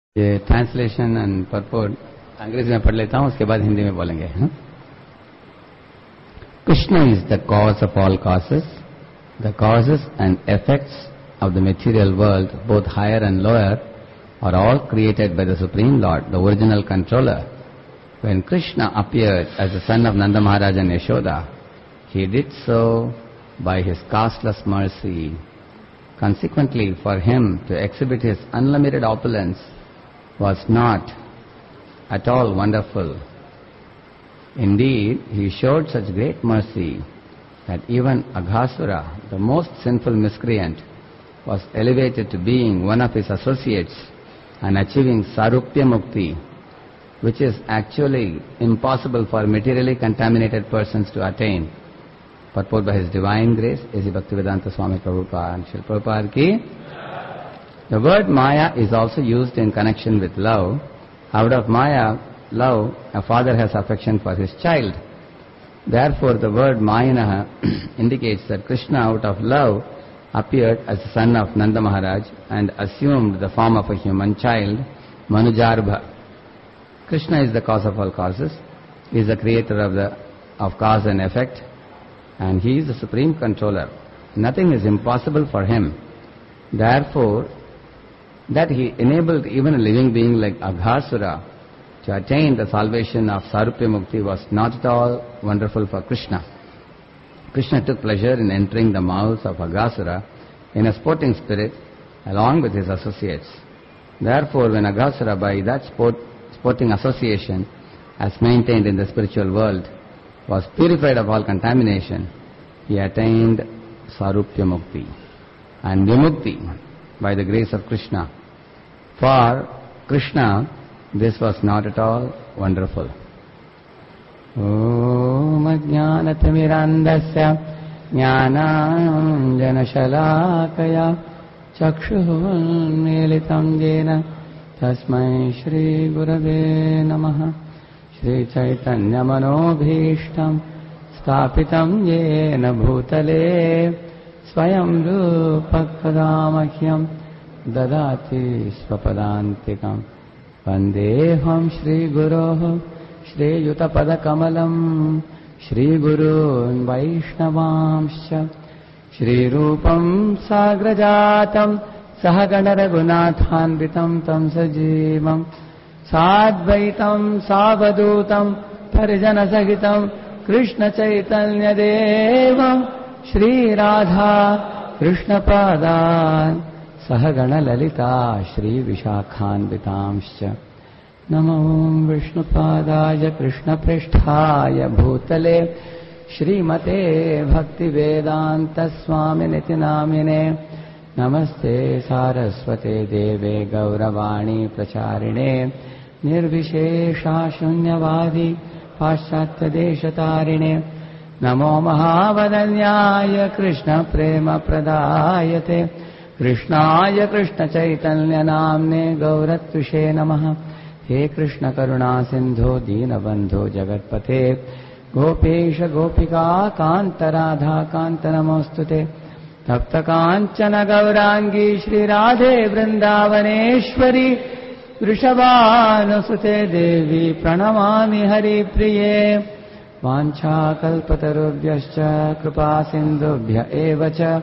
ये translation and purport अंग्रेजी में पढ़ लेता हूँ, उसके बाद हिंदी में बोलेंगे. Krishna is the cause of all causes. The causes and effects of the material world, both higher and lower, are all created by the Supreme Lord, the original controller. When Krishna appeared as the son of Nanda Maharaj and Yashoda, he did so by his causeless mercy. Consequently, for him to exhibit his unlimited opulence was not at all wonderful. Indeed, he showed such great mercy that even Aghasura, the most sinful miscreant, was elevated to being one of his associates and achieving Sarupya Mukti, which is actually impossible for materially contaminated persons to attain. Purport by His Divine Grace, A.C. Bhaktivedanta Swami Prabhupada and Srila Prabhupada ki. The word Maya is also used in connection with love. Out of Maya, love, a father has affection for his child. Therefore, the word Mayanaha indicates that Krishna, out of love, appeared as the son of Nanda Maharaj and assumed the form of a human child, Manujarbha. Krishna is the cause of all causes. He is the creator of cause and effect, and he is the supreme controller. Nothing is impossible for him. Therefore, that he enabled even a living being like Aghasura to attain the salvation of Sarupya Mukti was not at all wonderful for Krishna. Krishna took pleasure in entering the mouths of Aghasura in a sporting spirit along with his associates. Therefore, when Aghasura, by that sporting association as maintained in the spiritual world, was purified of all contamination, he attained Sarupya Mukti and Vimukti by the grace of Krishna. For Krishna, this was not at all wonderful. Om Ajnanatimirandasya Jnananjana Shalakaya Chakshunmilitam Jena Tasmai Shri Gurave Namaha. Shri Chaitanya Manobhishtam Stapitam Jena Bhutale Swayam Rupakadamakyam Dadati Swapadantikam Vandeham Shri Guroho Shri Yutapadakamalam Shri Gurun Vaishnavamscha Shri Rupam Sagrajatam Sahagana Raghunathanvitam Tam Sajivam Sadvaitam Savadutam Parijana Sahitam Krishna Chaitanya Devam Shri Radha Krishna Padan Sahagana Lalita Shri Vishakhanvitamscha Namo Vishnupadaya Krishna Prishthaya Bhutale Shrimate Bhakti Vedanta Swami Niti Namine Namaste Saraswate Deve Gauravani Pracharine Nirvishesha Shunyavadi Paschatya Deshatarine Namo Mahavadanyaya Krishna Prema Pradayate Krishnaya Krishna Chaitanya Namne Gaurattushe Namaha. He Krishna Karuna Sindho Deenabandho Jagatpate Gopesha Gopika Kanta Radha Kanta Namostute Tapta Kanchana Gaurangi Shri Radhe Vrindavaneshwari Vrishabhanusute Devi Pranamami Hari Priye Vancha Kalpatarubhyascha Kripa Sindhubhya Evacha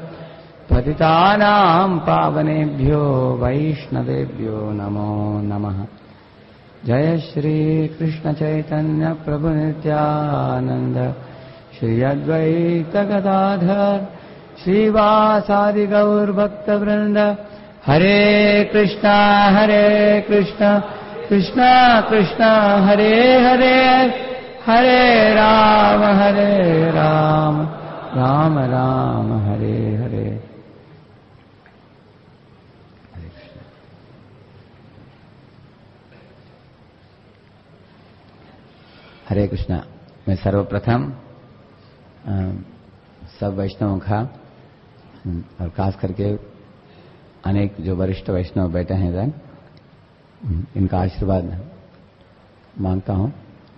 Patitanam Pavanebhyo Vaishnavebhyo Namo Namaha. Jaya Shri Krishna Chaitanya Prabhu Nityananda Shri Advaita Gadadhar Shri Vasadi Gaur Bhakta Vrinda Hare Krishna Krishna Krishna Hare Hare Hare Rama Rama Rama Hare Hare. हरे कृष्णा. मैं सर्वप्रथम सब वैष्णवों का और खास करके अनेक जो वरिष्ठ वैष्णव बैठे हैं इधर, इनका आशीर्वाद मांगता हूं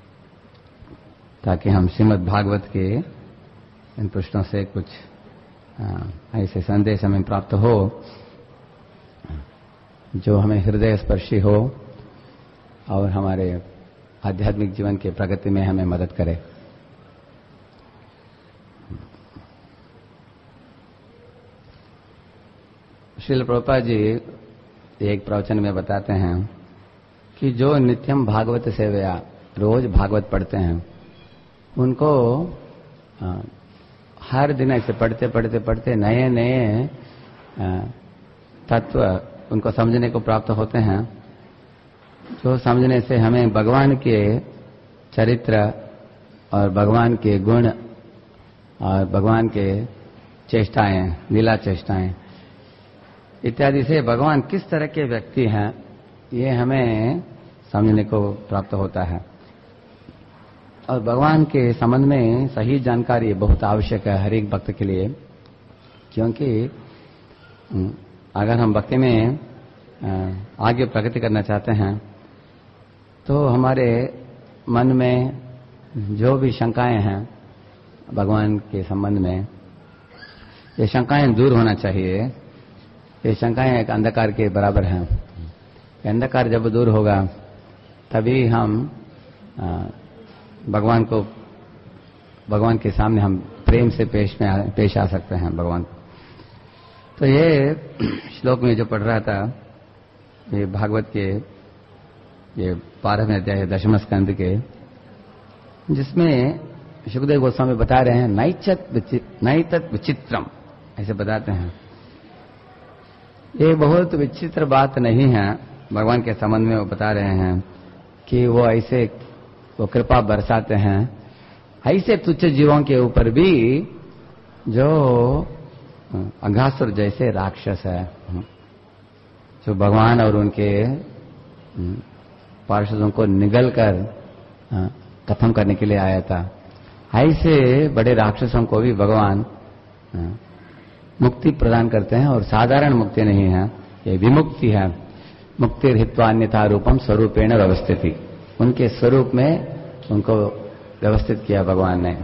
ताकि हम श्रीमद् भागवत के इन प्रश्नों से कुछ ऐसे संदेश हमें प्राप्त हो जो हमें हृदय स्पर्शी हो और हमारे आध्यात्मिक जीवन के प्रगति में हमें मदद करे। श्रील प्रभुपाद जी एक प्रवचन में बताते हैं कि जो नित्यम भागवत सेवया रोज भागवत पढ़ते हैं उनको हर दिन ऐसे पढ़ते पढ़ते पढ़ते नए नए तत्व उनको समझने को प्राप्त होते हैं, जो समझने से हमें भगवान के चरित्र और भगवान के गुण और भगवान के चेष्टाएं, लीला चेष्टाएं इत्यादि से भगवान किस तरह के व्यक्ति हैं ये हमें समझने को प्राप्त होता है। और भगवान के संबंध में सही जानकारी बहुत आवश्यक है हर एक भक्त के लिए, क्योंकि अगर हम भक्ति में आगे प्रगति करना चाहते हैं तो हमारे मन में जो भी शंकाएं हैं भगवान के संबंध में, ये शंकाएं दूर होना चाहिए। ये शंकाएं एक अंधकार के बराबर हैं। अंधकार जब दूर होगा तभी हम भगवान के सामने हम प्रेम से पेश आ सकते हैं भगवान। तो ये श्लोक में जो पढ़ रहा था ये भागवत के ये 12वें अध्याय 10वें स्कंद के, जिसमें सुखदेव गोस्वामी बता रहे हैं नैतत् विचित्रम, ऐसे बताते हैं। ये बहुत विचित्र बात नहीं है भगवान के संबंध में। वो बता रहे हैं कि वो कृपा बरसाते हैं ऐसे तुच्छ जीवों के ऊपर भी जो अघासुर जैसे राक्षस है, जो भगवान और उनके पार्षदों को निगल कर खत्म करने के लिए आया था। ऐसे बड़े राक्षसों को भी भगवान मुक्ति प्रदान करते हैं, और साधारण मुक्ति नहीं है, ये विमुक्ति है। मुक्ति हित्वान्यथा रूपम स्वरूपेण व्यवस्थिति, उनके स्वरूप में उनको व्यवस्थित किया भगवान ने।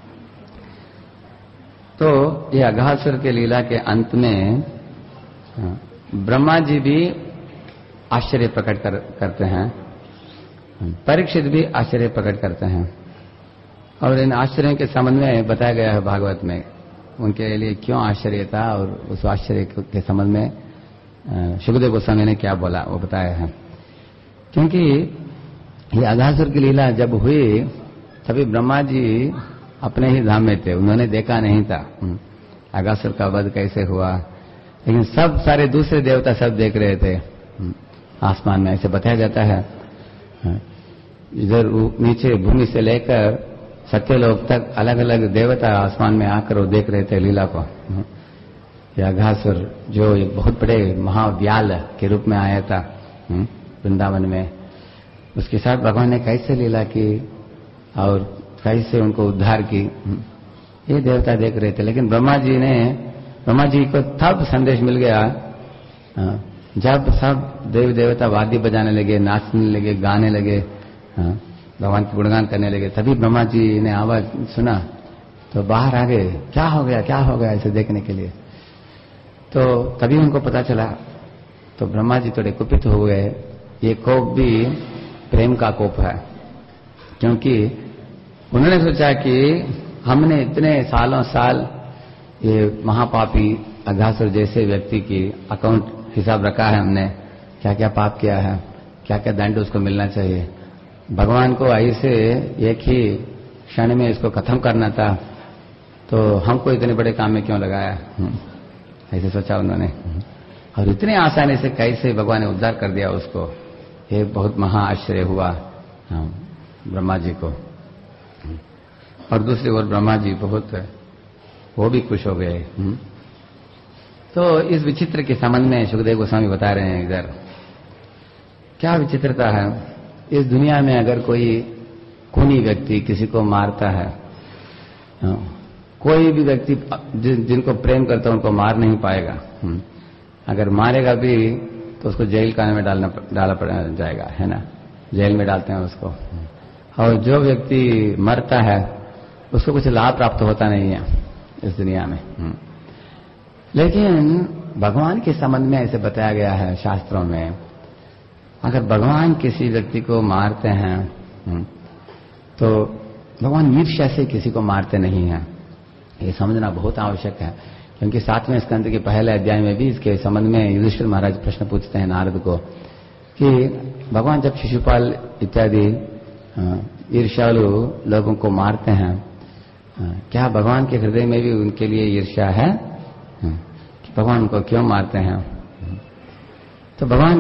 तो ये अघासुर के लीला के अंत में ब्रह्मा जी भी आश्चर्य प्रकट करते हैं, परीक्षित भी आश्चर्य प्रकट करते हैं। और इन आश्चर्यों के संबंध में बताया गया है भागवत में उनके लिए क्यों आश्चर्य था, और उस आश्चर्य के संबंध में सुखदेव गोस्वामी ने क्या बोला वो बताया है। क्योंकि ये अघासुर की लीला जब हुई तभी ब्रह्मा जी अपने ही धाम में थे, उन्होंने देखा नहीं था अघासुर का वध कैसे हुआ, लेकिन सब सारे दूसरे देवता सब देख रहे थे आसमान में। ऐसे बताया जाता है इधर नीचे भूमि से लेकर सत्यलोक तक अलग अलग देवता आसमान में आकर वो देख रहे थे लीला को। यह अघासुर जो एक बहुत बड़े महाव्याल के रूप में आया था वृंदावन में, उसके साथ भगवान ने कैसे लीला की और कैसे उनको उद्धार की, ये देवता देख रहे थे। लेकिन ब्रह्मा जी को तब संदेश मिल गया जब सब देवी देवता वाद्य बजाने लगे, नाचने लगे, गाने लगे, भगवान की गुणगान करने लगे। तभी ब्रह्मा जी ने आवाज सुना तो बाहर आ गए, क्या हो गया ऐसे देखने के लिए। तो तभी उनको पता चला, तो ब्रह्मा जी थोड़े कुपित हो गए। ये कोप भी प्रेम का कोप है, क्योंकि उन्होंने सोचा कि हमने इतने सालों साल ये महापापी अघासुर जैसे व्यक्ति की अकाउंट हिसाब रखा है, हमने क्या क्या पाप किया है, क्या क्या दंड उसको मिलना चाहिए। भगवान को ऐसे एक ही क्षण में इसको खत्म करना था, तो हमको इतने बड़े काम में क्यों लगाया, ऐसे सोचा उन्होंने। और इतने आसानी से कैसे भगवान ने उद्धार कर दिया उसको, ये बहुत महा आश्चर्य हुआ ब्रह्मा जी को। और दूसरी ओर ब्रह्मा जी वो भी खुश हो गए। तो इस विचित्र के संबंध में सुखदेव गोस्वामी बता रहे हैं इधर क्या विचित्रता है। इस दुनिया में अगर कोई खूनी व्यक्ति किसी को मारता है, कोई भी व्यक्ति जिनको प्रेम करता है उनको मार नहीं पाएगा। अगर मारेगा भी तो उसको जेल खाने में डाला जाएगा, है ना, जेल में डालते हैं उसको। और जो व्यक्ति मरता है उसको कुछ लाभ प्राप्त होता नहीं है इस दुनिया में। लेकिन भगवान के संबंध में ऐसे बताया गया है शास्त्रों में, अगर भगवान किसी व्यक्ति को मारते हैं तो भगवान ईर्ष्या से किसी को मारते नहीं हैं। ये समझना बहुत आवश्यक है, क्योंकि 7वें स्कंद के पहले अध्याय में भी इसके संबंध में युधिष्ठिर महाराज प्रश्न पूछते हैं नारद को कि भगवान जब शिशुपाल इत्यादि ईर्ष्यालु लोगों को मारते हैं, क्या भगवान के हृदय में भी उनके लिए ईर्ष्या है कि भगवान उनको क्यों मारते हैं? तो भगवान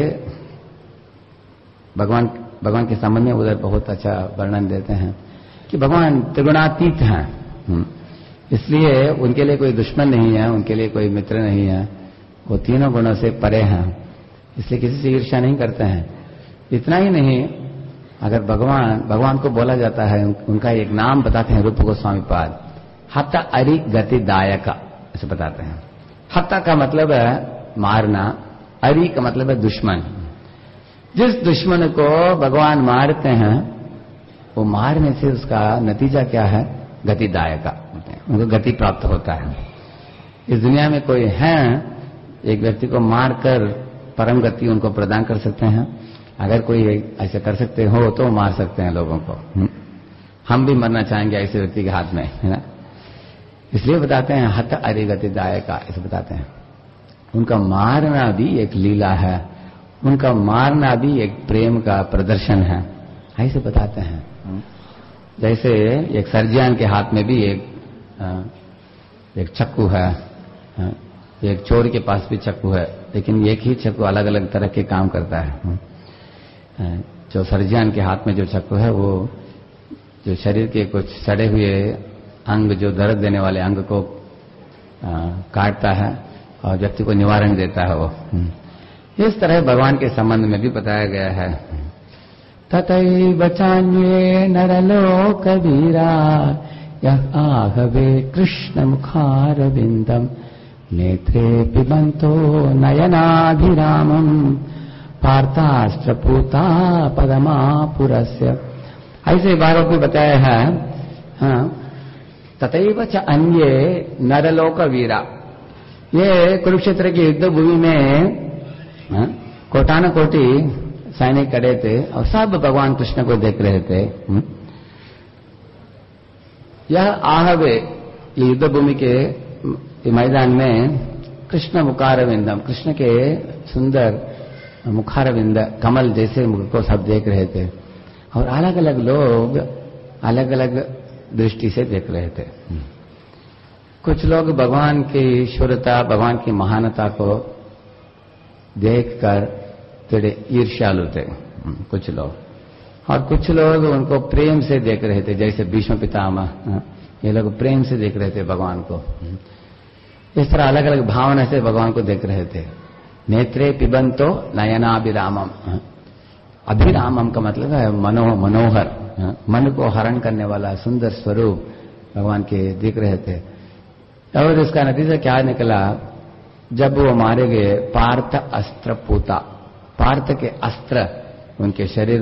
के संबंध में उधर बहुत अच्छा वर्णन देते हैं कि भगवान त्रिगुणातीत हैं, इसलिए उनके लिए कोई दुश्मन नहीं है, उनके लिए कोई मित्र नहीं है, वो तीनों गुणों से परे हैं, इसलिए किसी से ईर्ष्या नहीं करते हैं। इतना ही नहीं, अगर भगवान को बोला जाता है, उनका एक नाम बताते हैं रूप गोस्वामी पाद, हत अरि गति दायका, ऐसे बताते हैं। हत्ता का मतलब है मारना, अरि का मतलब है दुश्मन। जिस दुश्मन को भगवान मारते हैं वो मारने से उसका नतीजा क्या है? गतिदायका, उनको गति प्राप्त होता है। इस दुनिया में कोई है एक व्यक्ति को मारकर परम गति उनको प्रदान कर सकते हैं? अगर कोई ऐसे कर सकते हो तो मार सकते हैं लोगों को। हम भी मरना चाहेंगे ऐसे व्यक्ति के हाथ में, है ना? इसलिए बताते हैं हत अरि गतिदायका, ऐसे बताते हैं। उनका मारना भी एक लीला है, उनका मारना भी एक प्रेम का प्रदर्शन है, ऐसे बताते हैं। जैसे एक सर्जियन के हाथ में भी एक चाकू है, एक चोर के पास भी चाकू है, लेकिन एक ही चाकू अलग अलग तरह के काम करता है। जो सर्जियन के हाथ में जो चाकू है वो जो शरीर के कुछ सड़े हुए अंग, जो दर्द देने वाले अंग को काटता है और व्यक्ति को निवारण देता है वो। इस तरह भगवान के संबंध में भी बताया गया है। ततैव चान्ये नरलोक वीरा यः आहवे कृष्ण मुखारविंदम नेत्रे पिबंतो नयनाभिरामम पार्थाश्चपूता पदमापुरस्य, ऐसे भारत में बताया है। ततैव च अन्ये नरलोक वीरा, ये कुरुक्षेत्र की युद्ध भूमि में कोटान कोटि सैनिक खड़े थे और सब भगवान कृष्ण को देख रहे थे। यह आहवे, ये युद्ध भूमि के मैदान में कृष्ण मुखारविंदम, कृष्ण के सुंदर मुखारविंद कमल जैसे मुख को सब देख रहे थे और अलग अलग लोग अलग अलग दृष्टि से देख रहे थे। कुछ लोग भगवान की ईश्वरता, भगवान की महानता को देखकर थोड़े ईर्ष्यालु थे कुछ लोग, और कुछ लोग उनको प्रेम से देख रहे थे, जैसे भीष्म पितामह, ये लोग प्रेम से देख रहे थे भगवान को। इस तरह अलग अलग भावना से भगवान को देख रहे थे। नेत्रे पिबंतो नयनाभिरामम, अभिरामम का मतलब है मनोहर, मन को हरण करने वाला सुंदर स्वरूप भगवान के दिख रहे थे। और इसका नतीजा क्या निकला? जब वो मारे गए, पार्थ अस्त्र पूता, पार्थ के अस्त्र उनके शरीर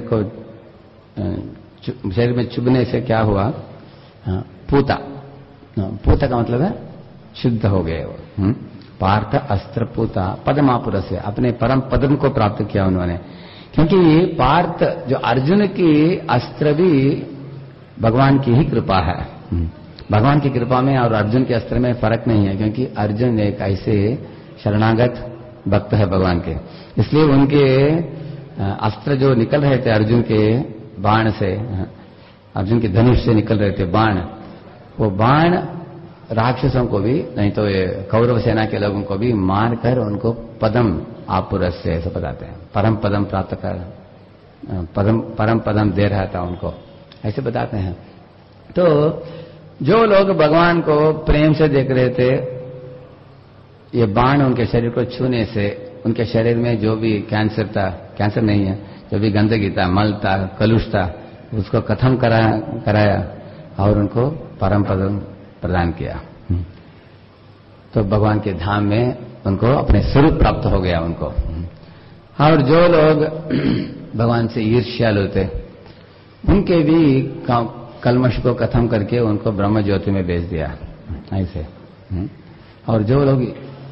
में चुभने से क्या हुआ? पूता, पूता का मतलब है शुद्ध हो गए वो। पार्थ अस्त्र पूता पदमापुर से, अपने परम पदम को प्राप्त किया उन्होंने। क्योंकि पार्थ जो अर्जुन की अस्त्र भी भगवान की ही कृपा है। भगवान की कृपा में और अर्जुन के अस्त्र में फर्क नहीं है, क्योंकि अर्जुन एक ऐसे शरणागत भक्त है भगवान के, इसलिए उनके अस्त्र जो निकल रहे थे अर्जुन के बाण से, अर्जुन के धनुष से निकल रहे थे बाण, वो बाण राक्षसों को भी, नहीं तो ये कौरव सेना के लोगों को भी मार कर उनको पदम आपुरस से, ऐसे बताते हैं, परम पदम प्राप्त कर, परम पदम दे रहा था उनको, ऐसे बताते हैं। तो जो लोग भगवान को प्रेम से देख रहे थे, ये बाण उनके शरीर को छूने से उनके शरीर में जो भी कैंसर था, कैंसर नहीं है, जो भी गंदगी था, मल था, कलुष था, उसको खत्म कराया और उनको परम पदम प्रदान किया। तो भगवान के धाम में उनको अपने स्वरूप प्राप्त हो गया उनको। और जो लोग भगवान से ईर्ष्यालु थे, उनके भी कलमश को खत्म करके उनको ब्रह्म ज्योति में भेज दिया ऐसे। और जो लोग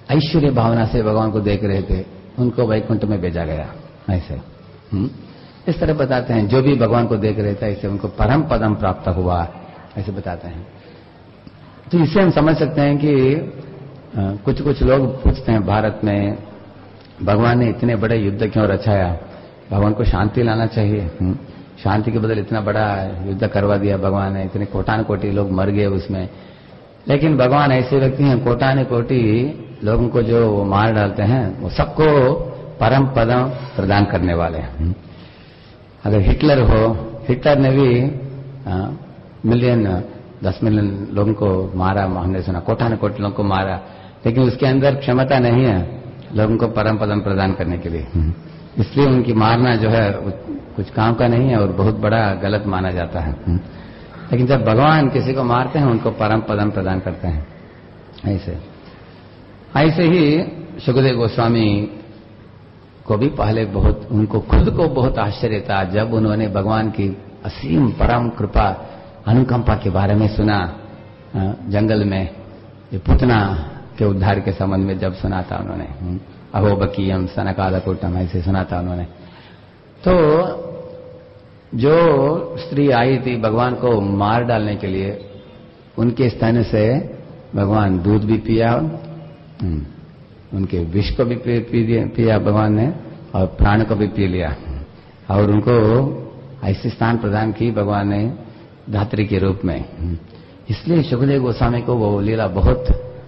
ऐश्वर्य भावना से भगवान को देख रहे थे, उनको वैकुंठ में भेजा गया। ऐसे इस तरह बताते हैं, जो भी भगवान को देख रहे थे ऐसे उनको परम पदम प्राप्त हुआ, ऐसे बताते हैं। तो इससे हम समझ सकते हैं कि कुछ कुछ लोग पूछते हैं भारत में भगवान ने इतने बड़े युद्ध क्यों रचाया, भगवान को शांति लाना चाहिए। शांति के बदले इतना बड़ा युद्ध करवा दिया भगवान ने, इतने कोटान कोटि लोग मर गए उसमें। लेकिन भगवान ऐसे व्यक्ति हैं, कोटान कोटि लोगों को जो वो मार डालते हैं वो सबको परम पदम प्रदान करने वाले हैं। अगर हिटलर हो, हिटलर ने भी मिलियन 10 मिलियन लोगों को मारा, हमने सुना कोटान कोटि लोगों को मारा, लेकिन उसके अंदर क्षमता नहीं है लोगों को परम पदम प्रदान करने के लिए। इसलिए उनकी मारना जो है कुछ काम का नहीं है और बहुत बड़ा गलत माना जाता है। लेकिन जब भगवान किसी को मारते हैं उनको परम पदम प्रदान करते हैं। ऐसे ही सुखदेव गोस्वामी को भी पहले बहुत, उनको खुद को बहुत आश्चर्य था जब उन्होंने भगवान की असीम परम कृपा अनुकंपा के बारे में सुना। जंगल में ये पुतना के उद्धार के संबंध में जब सुना था उन्होंने, अहोबकीयम सनकादकूटम ऐसे सुना था उन्होंने। तो जो स्त्री आई थी भगवान को मार डालने के लिए, उनके स्तन से भगवान दूध भी पिया, उनके विष को भी पिया भगवान ने, और प्राण को भी पी लिया, और उनको ऐसे स्थान प्रदान की भगवान ने धात्री के रूप में। इसलिए सुखदेव गोस्वामी को वो लीला बहुत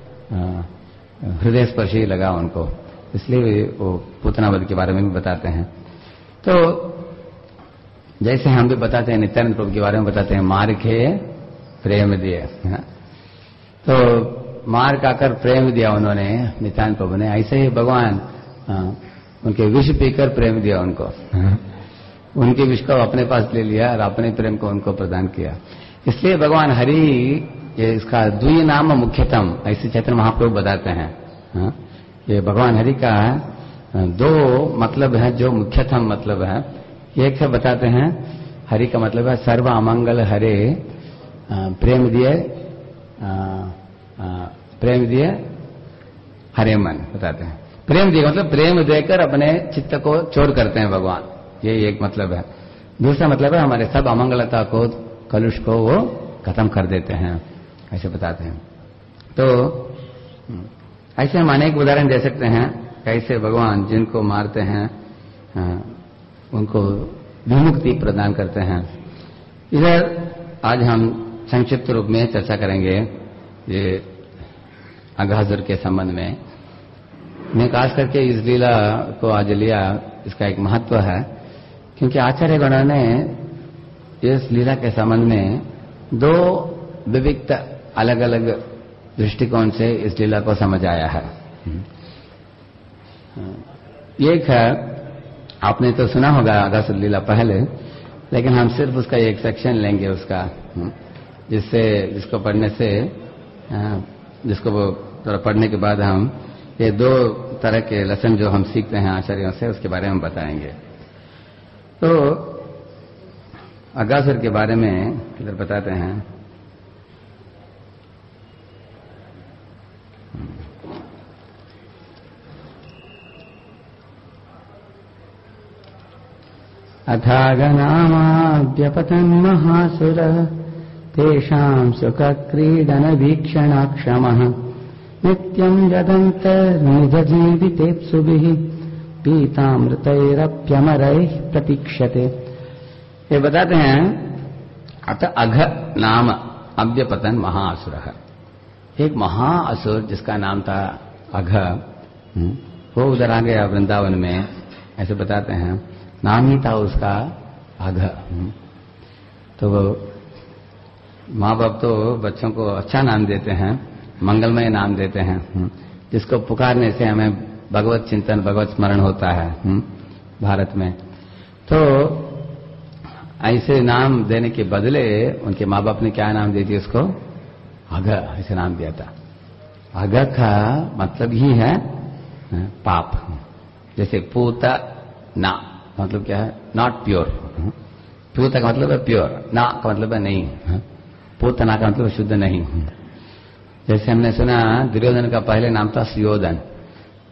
हृदय स्पर्शी लगा उनको, इसलिए वो पूतनावध के बारे में भी बताते हैं। तो जैसे हम भी बताते हैं, नित्यानंद प्रभु के बारे में बताते हैं, मार के प्रेम दिए। तो मार खाकर प्रेम दिया उन्होंने, नित्यानंद प्रभु ने। ऐसे ही भगवान उनके विष पीकर प्रेम दिया उनको, उनके विष को अपने पास ले लिया और अपने प्रेम को उनको प्रदान किया। इसलिए भगवान हरि, ये इसका द्वि नाम मुख्यतम, ऐसे चैतन्य महाप्रभु बताते हैं। ये भगवान हरि का दो मतलब है जो मुख्यतम मतलब है। एक है बताते हैं, हरि का मतलब है सर्व अमंगल हरे, प्रेम दिए हरे मन, बताते हैं। प्रेम दिए मतलब प्रेम देकर अपने चित्त को चोर करते हैं भगवान, ये एक मतलब है। दूसरा मतलब है हमारे सब अमंगलता को, कलुष को वो खत्म कर देते हैं, ऐसे बताते हैं। तो ऐसे हम अनेक उदाहरण दे सकते हैं कैसे भगवान जिनको मारते हैं उनको विमुक्ति प्रदान करते हैं। इधर आज हम संक्षिप्त रूप में चर्चा करेंगे ये अघासुर के संबंध में। मैं खास करके इस लीला को आज लिया, इसका एक महत्व है, क्योंकि आचार्य गणों ने इस लीला के संबंध में दो विविक्त अलग अलग दृष्टिकोण से इस लीला को समझ आया है। एक है, आपने तो सुना होगा अघासुर लीला पहले, लेकिन हम सिर्फ उसका एक सेक्शन लेंगे उसका, जिसको पढ़ने से, जिसको वो थोड़ा पढ़ने के बाद हम ये दो तरह के लेसन जो हम सीखते हैं आचार्यों से, उसके बारे में बताएंगे। तो अघासुर के बारे में इधर बताते हैं। अथागनामाद्यपतन् महासुरः तेषां सुखक्रीडनवीक्षणाक्षमः नित्यं यदन्तर्निजजीवितेप्सुभिः पीतामृतैरप्यमरैः प्रतीक्षते। ये बताते हैं, अथ अघ नाम अव्यपतन महाअसुरः, एक महाअसुर जिसका नाम था अघ, वो उधर आ गया वृंदावन में, ऐसे बताते हैं। नाम ही था उसका अघ। तो वो माँ बाप तो बच्चों को अच्छा नाम देते हैं, मंगलमय नाम देते हैं, जिसको पुकारने से हमें भगवत चिंतन, भगवत स्मरण होता है भारत में। तो ऐसे नाम देने के बदले उनके माँ बाप ने क्या नाम दे दिया उसको? अघ, ऐसे नाम दिया था। अघ का मतलब ही है पाप। जैसे पूता ना मतलब क्या है? Not pure. पूता का मतलब है प्योर, ना का मतलब है नहीं, पूतना का मतलब शुद्ध नहीं। जैसे हमने सुना दुर्योधन का पहले नाम था सुयोधन,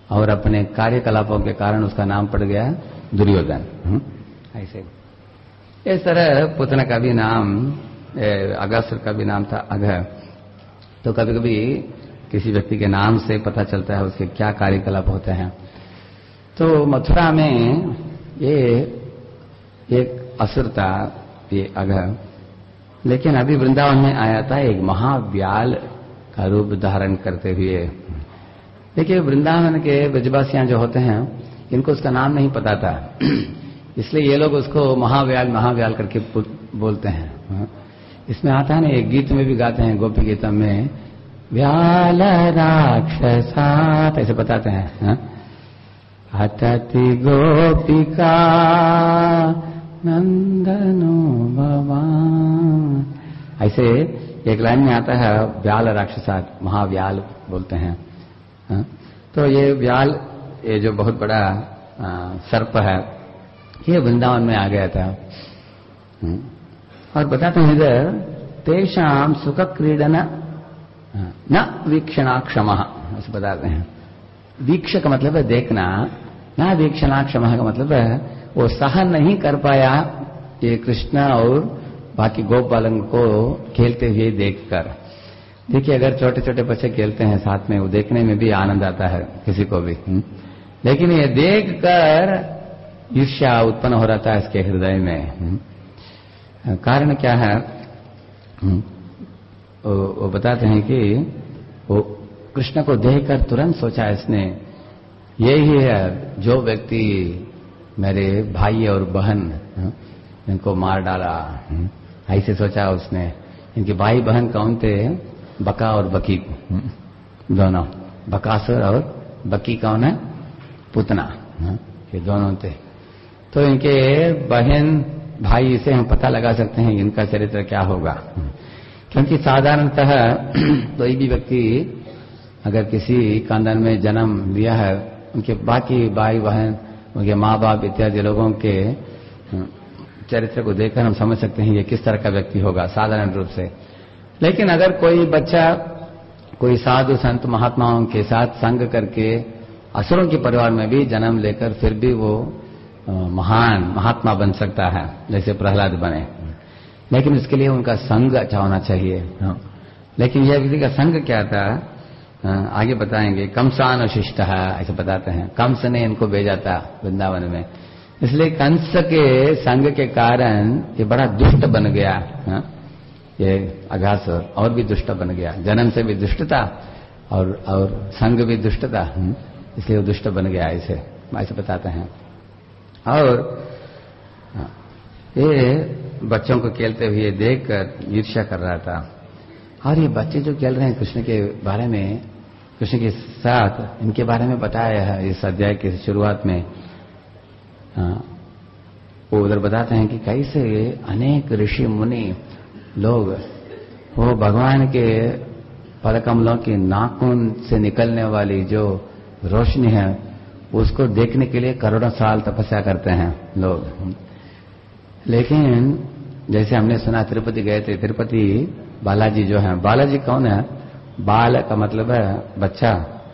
और अपने कार्यकलापों के कारण उसका नाम पड़ गया दुर्योधन। ऐसे इस तरह पुतना का भी नाम, अगासुर का भी नाम था अघ। तो कभी कभी किसी व्यक्ति के नाम से पता चलता है उसके क्या कार्यकलाप होते हैं। तो मथुरा में ये एक असुर था, ये अघ, लेकिन अभी वृंदावन में आया था एक महाव्याल का रूप धारण करते हुए। देखिए, वृंदावन के ब्रजवासियां जो होते हैं इनको उसका नाम नहीं पता था, इसलिए ये लोग उसको महाव्याल महाव्याल करके बोलते हैं। इसमें आता है ना, एक गीत में भी गाते हैं, गोपी गीतम में व्याल राक्षसात ऐसे बताते हैं। हतति गोपिका नंदनो भवान, ऐसे एक लाइन में आता है व्याल राक्षसात, महाव्याल बोलते हैं। तो ये व्याल, ये जो बहुत बड़ा सर्प है, ये वृंदावन में आ गया था। और बताते हैं इधर तेषाम सुख क्रीडन न वीक्षणाक्षम, ऐसे बताते हैं। वीक्ष का मतलब है देखना, न वीक्षणाक्षम का मतलब है वो सहन नहीं कर पाया ये कृष्ण और बाकी गोप बालक को खेलते हुए देखकर। देखिए, अगर छोटे छोटे बच्चे खेलते हैं साथ में, वो देखने में भी आनंद आता है किसी को भी, लेकिन ये देखकर ईर्ष्या उत्पन्न हो रहा था इसके हृदय में। कारण क्या है? वो बताते हैं कि वो कृष्ण को देखकर तुरंत सोचा इसने, यही है जो व्यक्ति मेरे भाई और बहन इनको मार डाला। ऐसे सोचा उसने। इनके भाई बहन कौन थे? बका और बकी दोनों, बकासुर और बकी कौन है? पुतना, ये दोनों थे। तो इनके बहन भाई से हम पता लगा सकते हैं इनका चरित्र क्या होगा, क्योंकि साधारणतः कोई भी व्यक्ति अगर किसी खानदान में जन्म लिया है, उनके बाकी भाई बहन, उनके माँ बाप इत्यादि लोगों के चरित्र को देखकर हम समझ सकते हैं ये किस तरह का व्यक्ति होगा साधारण रूप से। लेकिन अगर कोई बच्चा कोई साधु संत महात्माओं के साथ संग करके असुरों के परिवार में भी जन्म लेकर फिर भी वो महान महात्मा बन सकता है, जैसे प्रहलाद बने, लेकिन उसके लिए उनका संग अच्छा होना चाहिए। लेकिन यह व्यक्ति का संग क्या था आगे बताएंगे। कंसान शिष्ट है ऐसे बताते हैं, कंस ने इनको भेजा था वृंदावन में, इसलिए कंस के संग के कारण ये बड़ा दुष्ट बन गया। ये अघासुर और भी दुष्ट बन गया, जन्म से भी दुष्ट था और संग भी दुष्ट था, इसलिए वो दुष्ट बन गया, ऐसे बताते हैं। और ये बच्चों को खेलते हुए देखकर ईर्ष्या कर रहा था। और ये बच्चे जो खेल रहे हैं कृष्ण के बारे में, कृष्ण के साथ इनके बारे में बताया है इस अध्याय की शुरुआत में। वो उधर बताते हैं कि कैसे अनेक ऋषि मुनि लोग वो भगवान के पदकमलों की नाखून से निकलने वाली जो रोशनी है उसको देखने के लिए करोड़ों साल तपस्या करते हैं लोग। लेकिन जैसे हमने सुना तिरुपति गए थे, तिरुपति बालाजी जो है, बालाजी कौन है? बाल का मतलब है बच्चा,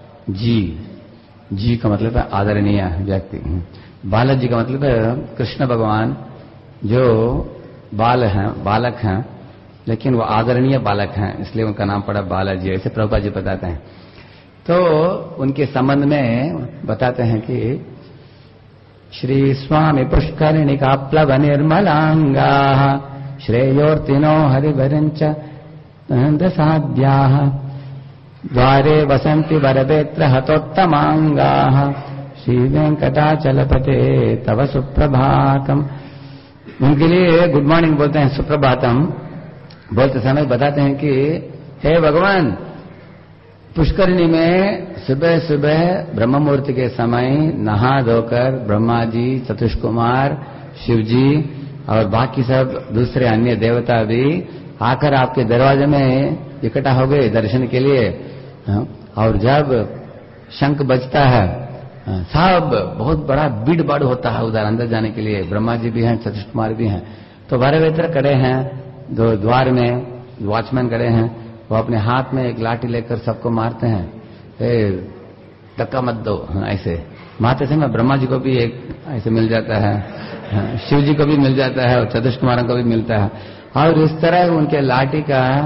जी का मतलब है आदरणीय व्यक्ति। बालाजी का मतलब है कृष्ण भगवान जो बालक हैं, लेकिन वो आदरणीय बालक हैं, इसलिए उनका नाम पड़ा बालाजी, ऐसे प्रभुपाद जी बताते हैं। तो उनके संबंध में बताते हैं कि श्री स्वामी पुष्करिणिका प्लव निर्मलांगा श्रेयोर्तिनो हरिवरंच दसाद्या द्वारे वसंति वरवेत्र हतोत्तमांगा श्री वेंकटाचलपते तव सुप्रभातम। उनके लिए गुड मॉर्निंग बोलते हैं, सुप्रभातम बोलते समय बताते हैं कि हे भगवान, पुष्करिणी में सुबह सुबह ब्रह्म मुहूर्त के समय नहा धोकर ब्रह्मा जी, चतुष्कुमार, शिव जी और बाकी सब दूसरे अन्य देवता भी आकर आपके दरवाजे में इकट्ठा हो गए दर्शन के लिए। और जब शंख बजता है सब बहुत बड़ा भीड़ भाड़ होता है उधर अंदर जाने के लिए। ब्रह्मा जी भी हैं, चतुष्कुमार भी हैं, तो वरवेत्र खड़े हैं दो द्वार में, वॉचमैन खड़े हैं, वो अपने हाथ में एक लाठी लेकर सबको मारते हैं। धक्का मत दो, ऐसे मारते समय ब्रह्मा जी को भी एक ऐसे मिल जाता है, शिव जी को भी मिल जाता है और चतुष कुमारों को भी मिलता है। और इस तरह उनके लाठी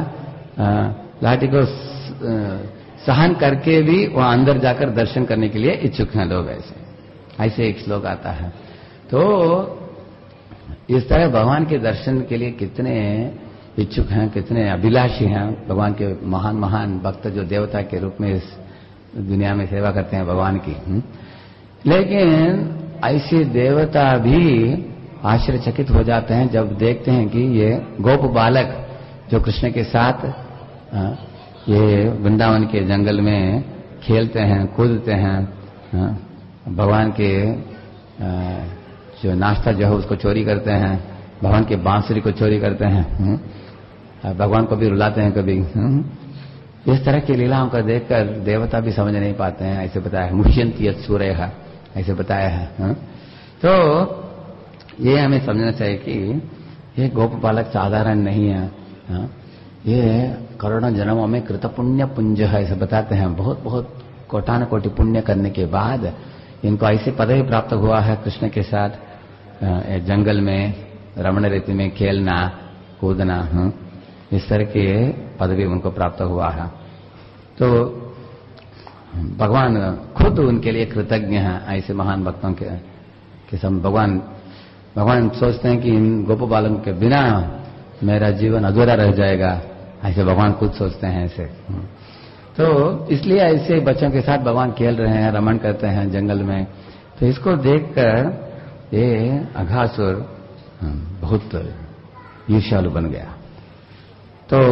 को सहन करके भी वहां अंदर जाकर दर्शन करने के लिए इच्छुक हैं लोग। ऐसे एक श्लोक आता है। तो इस तरह भगवान के दर्शन के लिए कितने इच्छुक हैं, कितने अभिलाषी हैं भगवान के महान महान भक्त जो देवता के रूप में इस दुनिया में सेवा करते हैं भगवान की। लेकिन ऐसे देवता भी आश्चर्यचकित हो जाते हैं जब देखते हैं कि ये गोप बालक जो कृष्ण के साथ ये वृंदावन के जंगल में खेलते हैं, कूदते हैं, भगवान के जो नाश्ता जो है उसको चोरी करते हैं, भगवान के बांसुरी को चोरी करते हैं, भगवान को भी रुलाते हैं कभी। इस तरह की लीलाओं को देखकर देवता भी समझ नहीं पाते हैं। ऐसे बताया है, मुह्यन्ति यत् सूरयः, ऐसे बताया है। तो ये हमें समझना चाहिए कि ये गोप बालक साधारण नहीं है, ये करोड़ों जन्मों में कृत पुण्य पुंज है, ऐसे बताते हैं। बहुत बहुत कोटान कोटि पुण्य करने के बाद इनको ऐसी पदवी प्राप्त हुआ है कृष्ण के साथ जंगल में रमण रीति में खेलना कूदना, इस तरह के पदवी उनको प्राप्त हुआ है। तो भगवान खुद उनके लिए कृतज्ञ हैं, ऐसे महान भक्तों के सब भगवान सोचते हैं कि इन गोप बालकों के बिना मेरा जीवन अधूरा रह जाएगा, ऐसे भगवान खुद सोचते हैं ऐसे। तो इसलिए ऐसे बच्चों के साथ भगवान खेल रहे हैं, रमण करते हैं जंगल में। तो इसको देखकर ये अघासुर बहुत ईर्ष्यालु बन गया। तो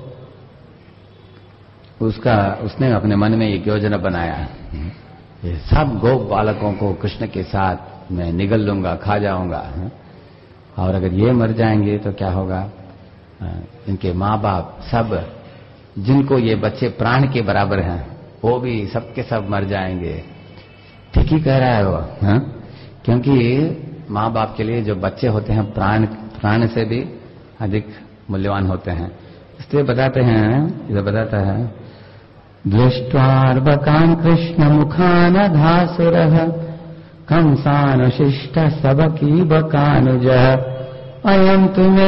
उसने अपने मन में एक योजना बनाया, ये सब गोप बालकों को कृष्ण के साथ मैं निगल लूंगा, खा जाऊंगा, और अगर ये मर जाएंगे तो क्या होगा, इनके माँ बाप सब जिनको ये बच्चे प्राण के बराबर हैं वो भी सबके सब मर जाएंगे। ठीक ही कह रहा है वो, क्योंकि माँ बाप के लिए जो बच्चे होते हैं प्राण से भी अधिक मूल्यवान होते हैं। इसलिए बताते हैं, इधर बताता है, दृष्ट्वार्बकान् कृष्ण मुखानघासुरः कंसानुशिष्ट सबकीबकानुजः अयं तु मे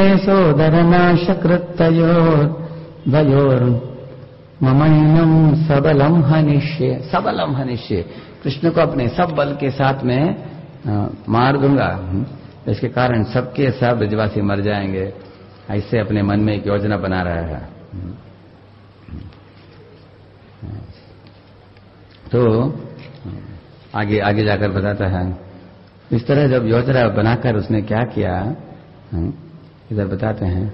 सोदरनाशकृतयोर्द्वयोर्ममैनं सबलम हनिष्ये। कृष्ण को अपने सब बल के साथ में मार दूंगा, इसके कारण सबके सब ब्रजवासी मर जाएंगे। ऐसे अपने मन में एक योजना बना रहा है। तो आगे जाकर बताता है, इस तरह जब योजना बनाकर उसने क्या किया, इधर बताते हैं,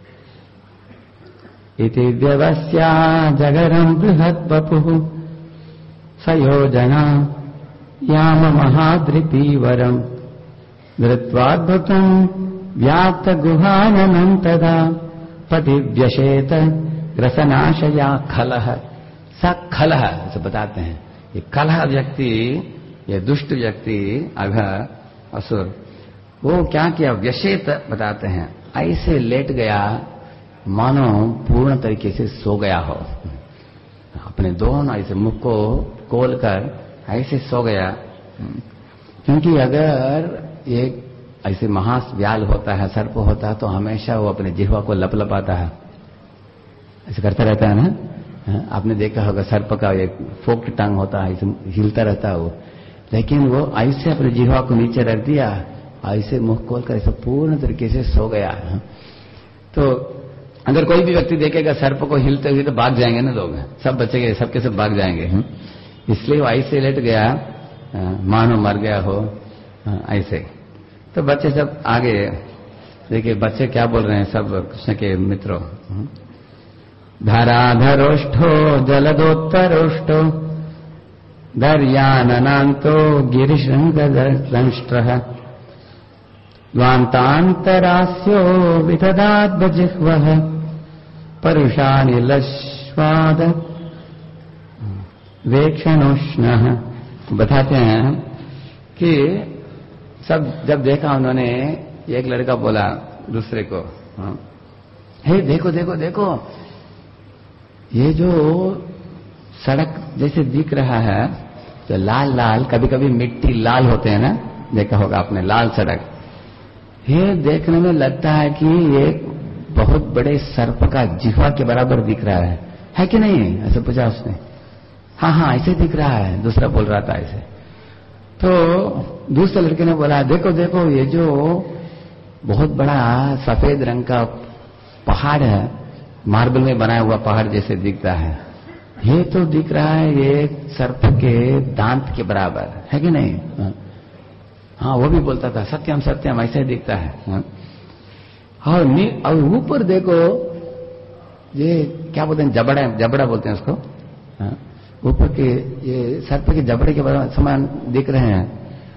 इति व्यवस्या जगरं बृहद्वपुः सयोजना याम महाद्रिपीवरम् धृत्वाद्भुतं व्याप्त गुहाननं तदा पतिव्यशेत ग्रसनाशया खलः। स खलः ऐसे बताते हैं, ये कलह व्यक्ति, ये दुष्ट व्यक्ति अघ असुर, वो क्या किया, व्यशेत बताते हैं, ऐसे लेट गया मानो पूर्ण तरीके से सो गया हो, अपने दोनों ऐसे मुख को खोलकर ऐसे सो गया। क्योंकि अगर एक ऐसे महाव्याल होता है, सर्प होता है, तो हमेशा वो अपने जिह्वा को लपलपाता है, ऐसे करता रहता है ना। आपने देखा होगा सर्प का एक फोक्ड टंग होता है, ऐसे हिलता रहता है वो, लेकिन वो ऐसे अपने जिह्वा को नीचे रख दिया, ऐसे मुख खोलकर ऐसे पूर्ण तरीके से सो गया। तो अगर कोई भी व्यक्ति देखेगा सर्प को हिलते हुए तो भाग जाएंगे ना लोग, सब बचेंगे, सबके सब भाग जाएंगे। इसलिए वो ऐसे लेट गया मानो मर गया हो ऐसे। तो बच्चे सब आगे देखिए, बच्चे क्या बोल रहे हैं सब कृष्ण के मित्रों, धराधरोष्ठो जलदोत्तरोष्ठो दर्याननान्तो गिरिशृंगदंष्ट्रः द्वान्तान्तरास्यो विदधाद्बजिह्वः परुषानिलश्वाद वेक्षणोष्णः। बताते हैं कि सब जब देखा उन्होंने, एक लड़का बोला दूसरे को, हे देखो देखो देखो, ये जो सड़क जैसे दिख रहा है तो लाल लाल, कभी कभी मिट्टी लाल होते हैं ना, देखा होगा आपने, लाल सड़क। ये देखने में लगता है कि ये बहुत बड़े सर्प का जिह्वा के बराबर दिख रहा है कि नहीं? ऐसे पूछा उसने। हाँ हाँ ऐसे दिख रहा है, दूसरा बोल रहा था ऐसे। तो दूसरे लड़के ने बोला, देखो देखो ये जो बहुत बड़ा सफेद रंग का पहाड़ है, मार्बल में बनाया हुआ पहाड़ जैसे दिखता है, ये तो दिख रहा है ये सर्प के दांत के बराबर है कि नहीं? हाँ वो भी बोलता था, सत्यम सत्यम ऐसे दिखता है। और ऊपर देखो, ये क्या बोलते हैं, जबड़ा बोलते हैं उसको। ऊपर के ये सर्प के जबड़े के बराबर समान दिख रहे हैं,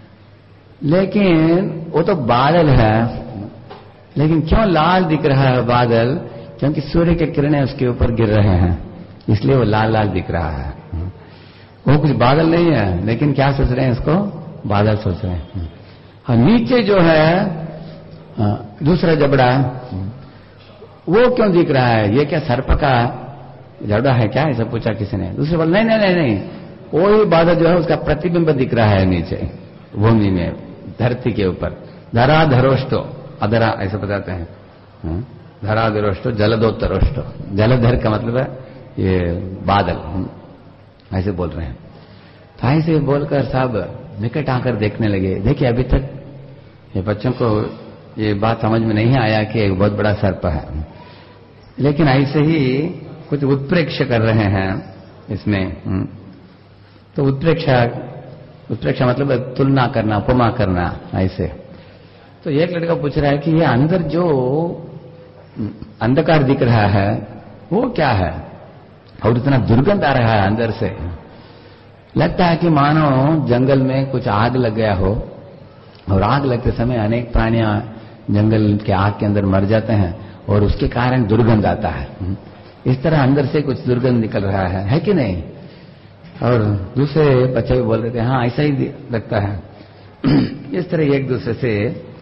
लेकिन वो तो बादल है। लेकिन क्यों लाल दिख रहा है बादल? क्योंकि सूर्य के किरणें उसके ऊपर गिर रहे हैं, इसलिए वो लाल लाल दिख रहा है। वो कुछ बादल नहीं है, लेकिन क्या सोच रहे हैं, इसको बादल सोच रहे हैं। और नीचे जो है दूसरा जबड़ा, वो क्यों दिख रहा है? ये क्या सर्प का जबड़ा है क्या? ऐसा पूछा किसी ने। दूसरे बोले नहीं नहीं नहीं, वही बादल जो है उसका प्रतिबिंब दिख रहा है नीचे भूमि में, धरती के ऊपर। धरा धरोष्टो, अधरा ऐसे बताते हैं, धरा धरोष्टो जलदोत्तरोष्टो। जलधर का मतलब है ये बादल, ऐसे बोल रहे हैं। तो ऐसे बोलकर सब निकट आकर देखने लगे। देखिए अभी तक ये बच्चों को ये बात समझ में नहीं आया कि एक बहुत बड़ा सर्प है, लेकिन ऐसे ही कुछ उत्प्रेक्ष कर रहे हैं इसमें। तो उत्प्रेक्षा मतलब तुलना करना, उपमा करना ऐसे। तो एक लड़का पूछ रहा है कि ये अंदर जो अंधकार दिख रहा है वो क्या है, और इतना दुर्गंध आ रहा है अंदर से, लगता है कि मानो जंगल में कुछ आग लग गया हो, और आग लगते समय अनेक प्राणियां जंगल के आग के अंदर मर जाते हैं और उसके कारण दुर्गंध आता है। इस तरह अंदर से कुछ दुर्गंध निकल रहा है कि नहीं? और दूसरे बच्चे भी बोल रहे थे हाँ ऐसा ही लगता है। इस तरह एक दूसरे से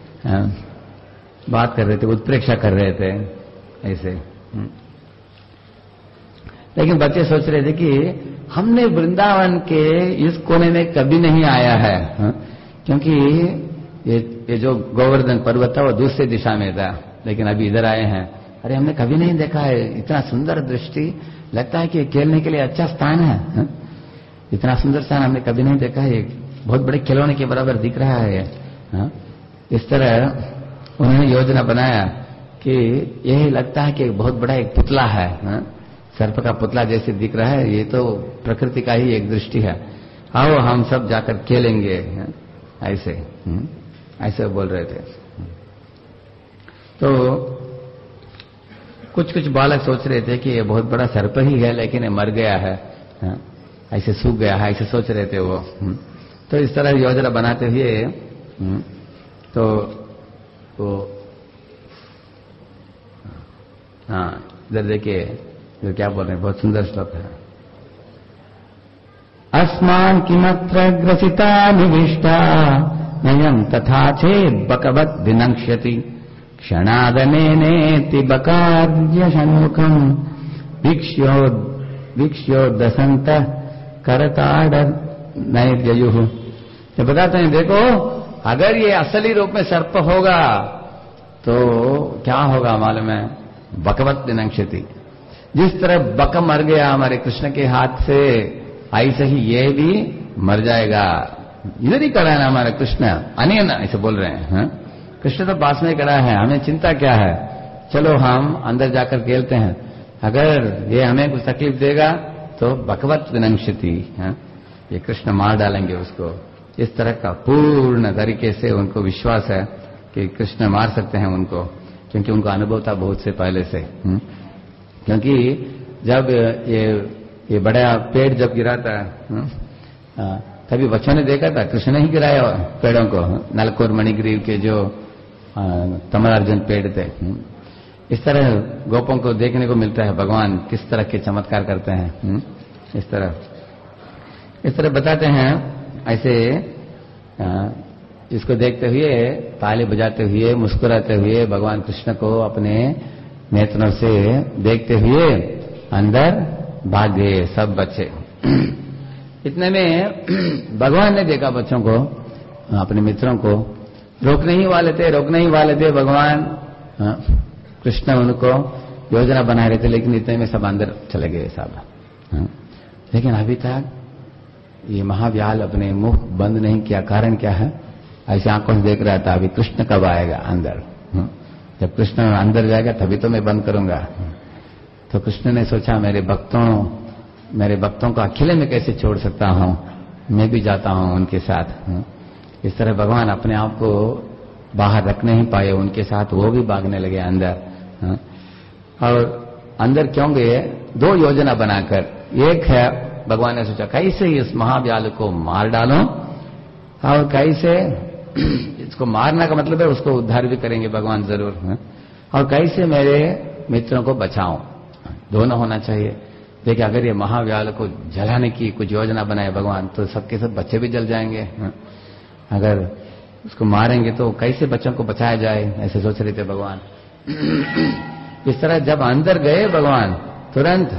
बात कर रहे थे, उत्प्रेक्षा कर रहे थे ऐसे। लेकिन बच्चे सोच रहे थे कि हमने वृंदावन के इस कोने में कभी नहीं आया है, क्योंकि ये जो गोवर्धन पर्वत था वो दूसरी दिशा में था, लेकिन अभी इधर आए हैं। अरे हमने कभी नहीं देखा है, इतना सुंदर दृष्टि, लगता है कि खेलने के लिए अच्छा स्थान है। इतना सुंदर स्थान हमने कभी नहीं देखा है, बहुत बड़े खिलौने के बराबर दिख रहा है। इस तरह उन्होंने योजना बनाया कि यही लगता है कि बहुत बड़ा एक पुतला है, सर्प का पुतला जैसे दिख रहा है, ये तो प्रकृति का ही एक दृष्टि है, आओ हम सब जाकर खेलेंगे, ऐसे बोल रहे थे। तो कुछ कुछ बालक सोच रहे थे कि ये बहुत बड़ा सर्प ही है, लेकिन ये मर गया है, ऐसे सूख गया है, ऐसे सोच रहे थे वो। तो इस तरह योजना बनाते हुए तो वो हाँ इधर देखिए जो क्या बोल रहे हैं, बहुत सुंदर श्लोक है। अस्मान् किमत्र ग्रसिता निविष्टा नयम् तथा चेत् बकवत् विनक्ष्यति क्षणादनेनेति बकार्य सन्मुखम् वीक्ष्योदसन्तः करताड़ नैर्ययुः। तो बताते हैं देखो अगर ये असली रूप में सर्प होगा तो क्या होगा मालूम है, बकवत् विनक्ष्यति। जिस तरह बक मर गया हमारे कृष्ण के हाथ से, ऐसे ही ये भी मर जाएगा। इधर ही खड़ा है ना हमारा कृष्ण, अनियन ऐसे बोल रहे हैं। कृष्ण तो पास में खड़ा है, हमें चिंता क्या है, चलो हम अंदर जाकर खेलते हैं। अगर ये हमें कुछ तकलीफ देगा तो बकवत् विनक्ष्यति, ये कृष्ण मार डालेंगे उसको। इस तरह का पूर्ण तरीके से उनको विश्वास है कि कृष्ण मार सकते हैं उनको, क्योंकि उनको अनुभव था बहुत से पहले से। क्योंकि जब ये बड़ा पेड़ जब गिरा था, तभी बच्चों ने देखा था कृष्ण ही गिराया पेड़ों को, नलकोर मणिग्रीव के जो तमरार्जुन पेड़ थे। इस तरह गोपों को देखने को मिलता है भगवान किस तरह के चमत्कार करते हैं। इस तरह बताते हैं। ऐसे इसको देखते हुए, ताली बजाते हुए, मुस्कुराते हुए भगवान कृष्ण को अपने नेत्रों से देखते हुए अंदर भाग गए सब बच्चे। इतने में भगवान ने देखा बच्चों को, अपने मित्रों को रोकने ही वाले थे भगवान कृष्ण उनको योजना बना रहे थे, लेकिन इतने में सब अंदर चले गए साहब। लेकिन अभी तक ये महाव्याल अपने मुख बंद नहीं किया। कारण क्या है? ऐसे आंखों से देख रहा था अभी कृष्ण कब आएगा अंदर। जब कृष्ण अंदर जाएगा तभी तो मैं बंद करूंगा। तो कृष्ण ने सोचा मेरे भक्तों को अकेले में कैसे छोड़ सकता हूं, मैं भी जाता हूं उनके साथ। इस तरह भगवान अपने आप को बाहर रख नहीं पाए, उनके साथ वो भी भागने लगे अंदर। और अंदर क्यों गए? दो योजना बनाकर। एक है भगवान ने सोचा कैसे इस महाव्याल को मार डालूं, और कैसे इसको मारना का मतलब है उसको उद्धार भी करेंगे भगवान जरूर, और कैसे मेरे मित्रों को बचाऊं। दोनों होना चाहिए। देखिए अगर ये महाव्याल को जलाने की कुछ योजना बनाए भगवान तो सबके सब बच्चे भी जल जाएंगे। अगर उसको मारेंगे तो कैसे बच्चों को बचाया जाए, ऐसे सोच रहे थे भगवान। इस तरह जब अंदर गए भगवान तुरंत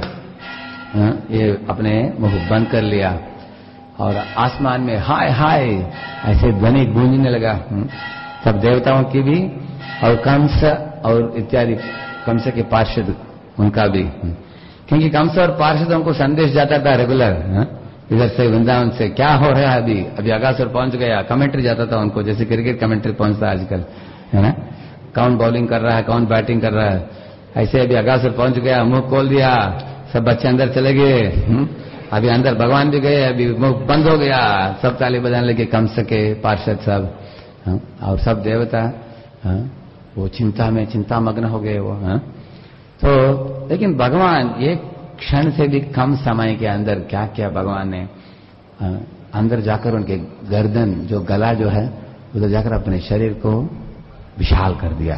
ये अपने मुंह बंद कर लिया और आसमान में हाय हाय ऐसे ध्वनि गूंजने लगा। सब देवताओं की भी और कंस और इत्यादि कंस के पार्षद उनका भी, क्योंकि कंस और पार्षदों को संदेश जाता था रेगुलर इधर से वृंदावन से क्या हो रहा है। अभी अगासुर पहुंच गया, कमेंट्री जाता था उनको, जैसे क्रिकेट कमेंट्री पहुंचता आजकल है ना, कौन बॉलिंग कर रहा है कौन बैटिंग कर रहा है। ऐसे अभी अगासुर पहुंच गया, मुंह खोल दिया, सब बच्चे अंदर चले गए। अभी अंदर भगवान भी गए, अभी मुंह बंद हो गया, सब ताली बजाने लगे कंस के पार्षद सब। और सब देवता वो चिंता मग्न हो गए वो। तो लेकिन भगवान एक क्षण से भी कम समय के अंदर क्या किया भगवान ने, अंदर जाकर उनके गर्दन जो गला जो है उधर जाकर अपने शरीर को विशाल कर दिया।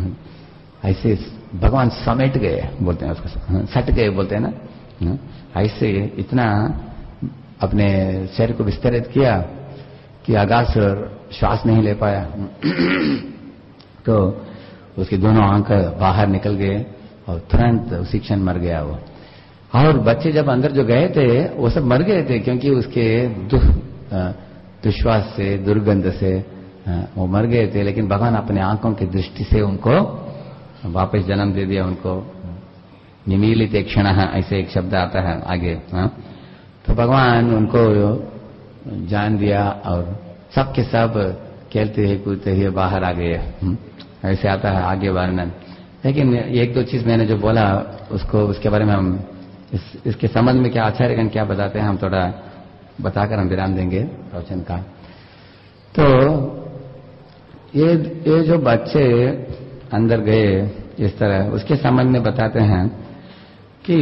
ऐसे भगवान समेट गए बोलते हैं उसको, सट गए बोलते हैं ना। ऐसे इतना अपने शरीर को विस्तरित किया कि अगासुर श्वास नहीं ले पाया। तो उसकी दोनों आंख बाहर निकल गए और तुरंत उसी क्षण मर गया वो। और बच्चे जब अंदर जो गए थे वो सब मर गए थे, क्योंकि उसके दुश्वास से दुर्गंध से वो मर गए थे। लेकिन भगवान अपने आंखों की दृष्टि से उनको वापस जन्म दे दिया उनको। निमीलित क्षण ऐसे एक शब्द आता है आगे। तो भगवान उनको जान दिया और सबके सब खेलते हुए कूदते हुए बाहर आ गए। ऐसे आता है आगे वर्णन। लेकिन एक दो चीज मैंने जो बोला उसको उसके बारे में हम इसके संबंध में क्या आचार्यगण क्या बताते हैं हम थोड़ा बताकर हम विराम देंगे प्रवचन का। तो ये जो बच्चे अंदर गए इस तरह उसके संबंध में बताते हैं कि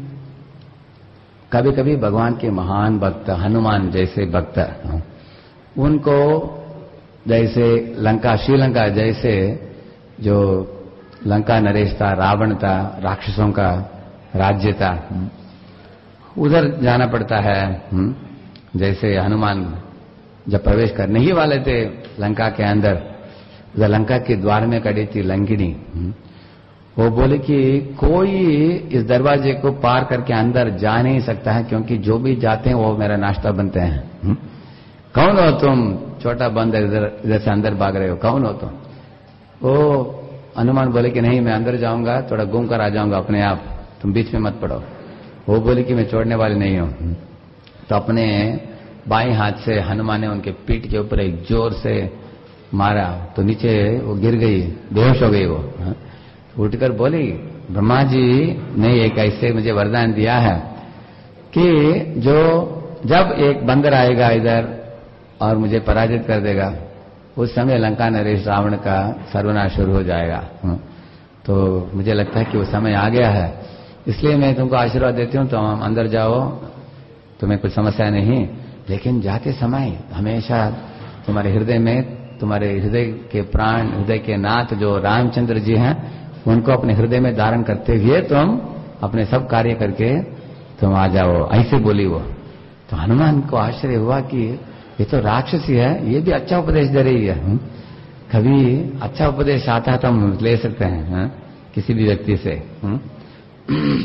कभी कभी भगवान के महान भक्त हनुमान जैसे भक्त उनको जैसे श्रीलंका जैसे जो लंका नरेश था, रावण था, राक्षसों का राज्य था, उधर जाना पड़ता है। जैसे हनुमान जब प्रवेश करने ही वाले थे लंका के अंदर, उधर लंका के द्वार में खड़ी थी लंकिनी। वो बोले कि कोई इस दरवाजे को पार करके अंदर जा नहीं सकता है, क्योंकि जो भी जाते हैं वो मेरा नाश्ता बनते हैं। कौन हो तुम, छोटा बंदर इधर से अंदर भाग रहे हो, कौन हो तुम? वो हनुमान बोले कि नहीं मैं अंदर जाऊंगा, थोड़ा घूम कर आ जाऊंगा अपने आप, तुम बीच में मत पड़ो। वो बोले कि मैं छोड़ने वाले नहीं हूं। तो अपने बाएं हाथ से हनुमान ने उनके पीठ के ऊपर एक जोर से मारा तो नीचे वो गिर गई, बेहोश हो गई। वो उठकर बोली ब्रह्मा जी ने एक ऐसे मुझे वरदान दिया है कि जब एक बंदर आएगा इधर और मुझे पराजित कर देगा, उस समय लंका नरेश रावण का सर्वनाश शुरू हो जाएगा। तो मुझे लगता है कि वो समय आ गया है, इसलिए मैं तुमको आशीर्वाद देती हूँ, तुम अंदर जाओ, तुम्हें कुछ समस्या नहीं। लेकिन जाते समय हमेशा तुम्हारे हृदय में, तुम्हारे हृदय के प्राण, हृदय के नाथ जो रामचंद्र जी हैं, उनको अपने हृदय में धारण करते हुए तुम अपने सब कार्य करके तुम आ जाओ, ऐसे बोली वो। तो हनुमान को आश्चर्य हुआ कि ये तो राक्षसी है, ये भी अच्छा उपदेश दे रही है। कभी अच्छा उपदेश आता है तो हम ले सकते हैं किसी भी व्यक्ति से।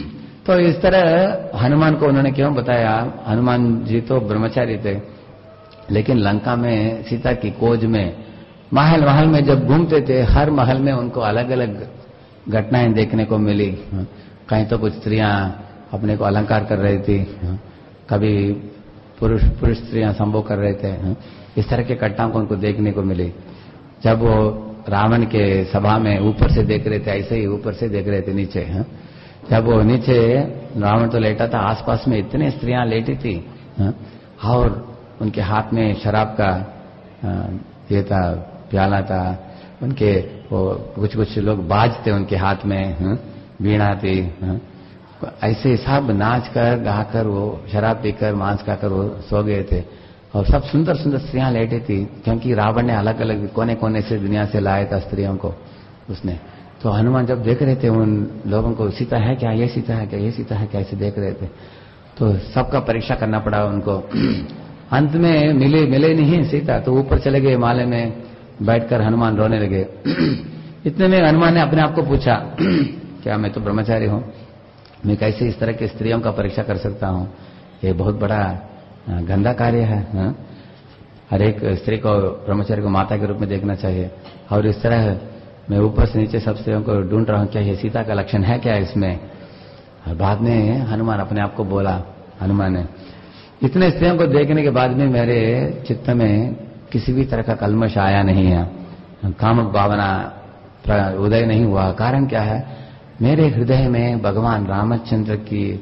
तो इस तरह हनुमान को उन्होंने क्यों बताया, हनुमान जी तो ब्रह्मचारी थे, लेकिन लंका में सीता की खोज में महल महल में जब घूमते थे, हर महल में उनको अलग अलग घटनाएं देखने को मिली। कहीं तो कुछ स्त्रियां अपने को अलंकार कर रही थी, कभी पुरुष स्त्रियां संभोग कर रहे थे। इस तरह के घटनाओं को उनको देखने को मिली। जब वो रावण के सभा में ऊपर से देख रहे थे, ऐसे ही ऊपर से देख रहे थे नीचे। जब वो नीचे रावण तो लेटा था, आसपास में इतनी स्त्रियां लेटी थी और उनके हाथ में शराब का ये था, प्याला था, उनके वो कुछ लोग बाज थे उनके हाथ में, वीणा थी। ऐसे सब नाच कर गाकर वो शराब पीकर मांस खाकर वो सो गए थे। और सब सुंदर सुंदर स्त्रियां लेटी थी, क्योंकि रावण ने अलग अलग कोने कोने से दुनिया से लाया था स्त्रियों को उसने। तो हनुमान जब देख रहे थे उन लोगों को, सीता है क्या, ये सीता है क्या, ये सीता है क्या, ऐसे देख रहे थे। तो सबका परीक्षा करना पड़ा उनको। अंत में मिले नहीं सीता, तो ऊपर चले गए हिमालय में, बैठकर हनुमान रोने लगे। इतने में हनुमान ने अपने आप को पूछा, क्या मैं तो ब्रह्मचारी हूं, मैं कैसे इस तरह की स्त्रियों का परीक्षा कर सकता हूं, ये बहुत बड़ा गंदा कार्य है। हर एक स्त्री को, ब्रह्मचारी को माता के रूप में देखना चाहिए। और इस तरह मैं ऊपर से नीचे सब स्त्रियों को ढूंढ रहा हूं, क्या ये सीता का लक्षण है क्या इसमें। और बाद में हनुमान अपने आप को बोला, हनुमान ने, इतने स्त्रियों को देखने के बाद में मेरे चित्त में किसी भी तरह का कल्मश आया नहीं है, कामक भावना उदय नहीं हुआ। कारण क्या है, मेरे हृदय में भगवान रामचंद्र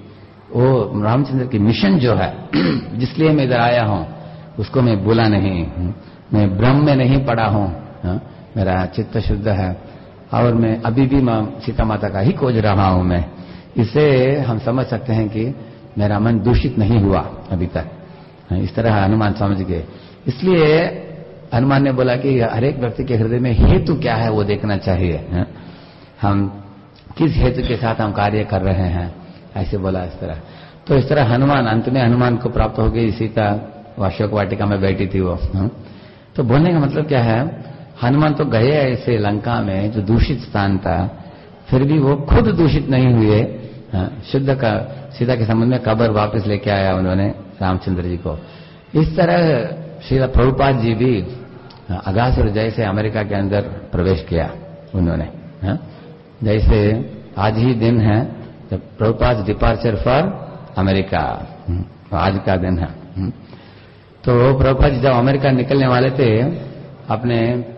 की मिशन जो है, जिसलिए मैं इधर आया हूं, उसको मैं भूला नहीं। मैं ब्रह्म में नहीं पड़ा हूं, मेरा चित्त शुद्ध है और मैं अभी भी सीता माता का ही खोज रहा हूं मैं। इससे हम समझ सकते हैं कि मेरा मन दूषित नहीं हुआ अभी तक। इस तरह हनुमान समझ गए। इसलिए हनुमान ने बोला कि हर एक व्यक्ति के हृदय में हेतु क्या है वो देखना चाहिए, हम किस हेतु के साथ हम कार्य कर रहे हैं, ऐसे बोला इस तरह। तो इस तरह हनुमान, अंत में हनुमान को प्राप्त हो गई सीता, अशोक वाटिका में बैठी थी वो। तो बोलने का मतलब क्या है, हनुमान तो गए ऐसे लंका में जो दूषित स्थान था, फिर भी वो खुद दूषित नहीं हुए, शुद्ध का सीता के संबंध में कब्र वापस लेके आया उन्होंने रामचंद्र जी को। इस तरह श्रील प्रभुपाद जी भी अगासुर जैसे अमेरिका के अंदर प्रवेश किया उन्होंने। जैसे आज ही दिन है जब प्रभुपाद डिपार्चर फॉर अमेरिका, आज का दिन है। तो प्रभुपाद जी जब अमेरिका निकलने वाले थे, अपने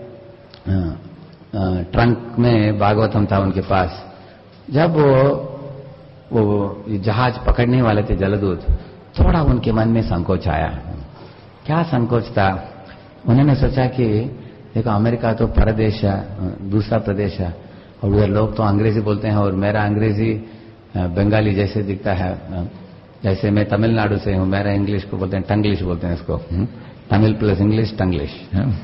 ट्रंक में भागवतम था उनके पास। जब वो जहाज पकड़ने वाले थे जलदूत, थोड़ा उनके मन में संकोच आया। क्या संकोच था, उन्होंने सोचा कि देखो अमेरिका तो परदेश है, दूसरा प्रदेश है, और उधर लोग तो अंग्रेजी बोलते हैं और मेरा अंग्रेजी बंगाली जैसे दिखता है। जैसे मैं तमिलनाडु से हूं, मेरा इंग्लिश को बोलते हैं टंग्लिश बोलते हैं इसको, तमिल प्लस इंग्लिश टंग्लिश।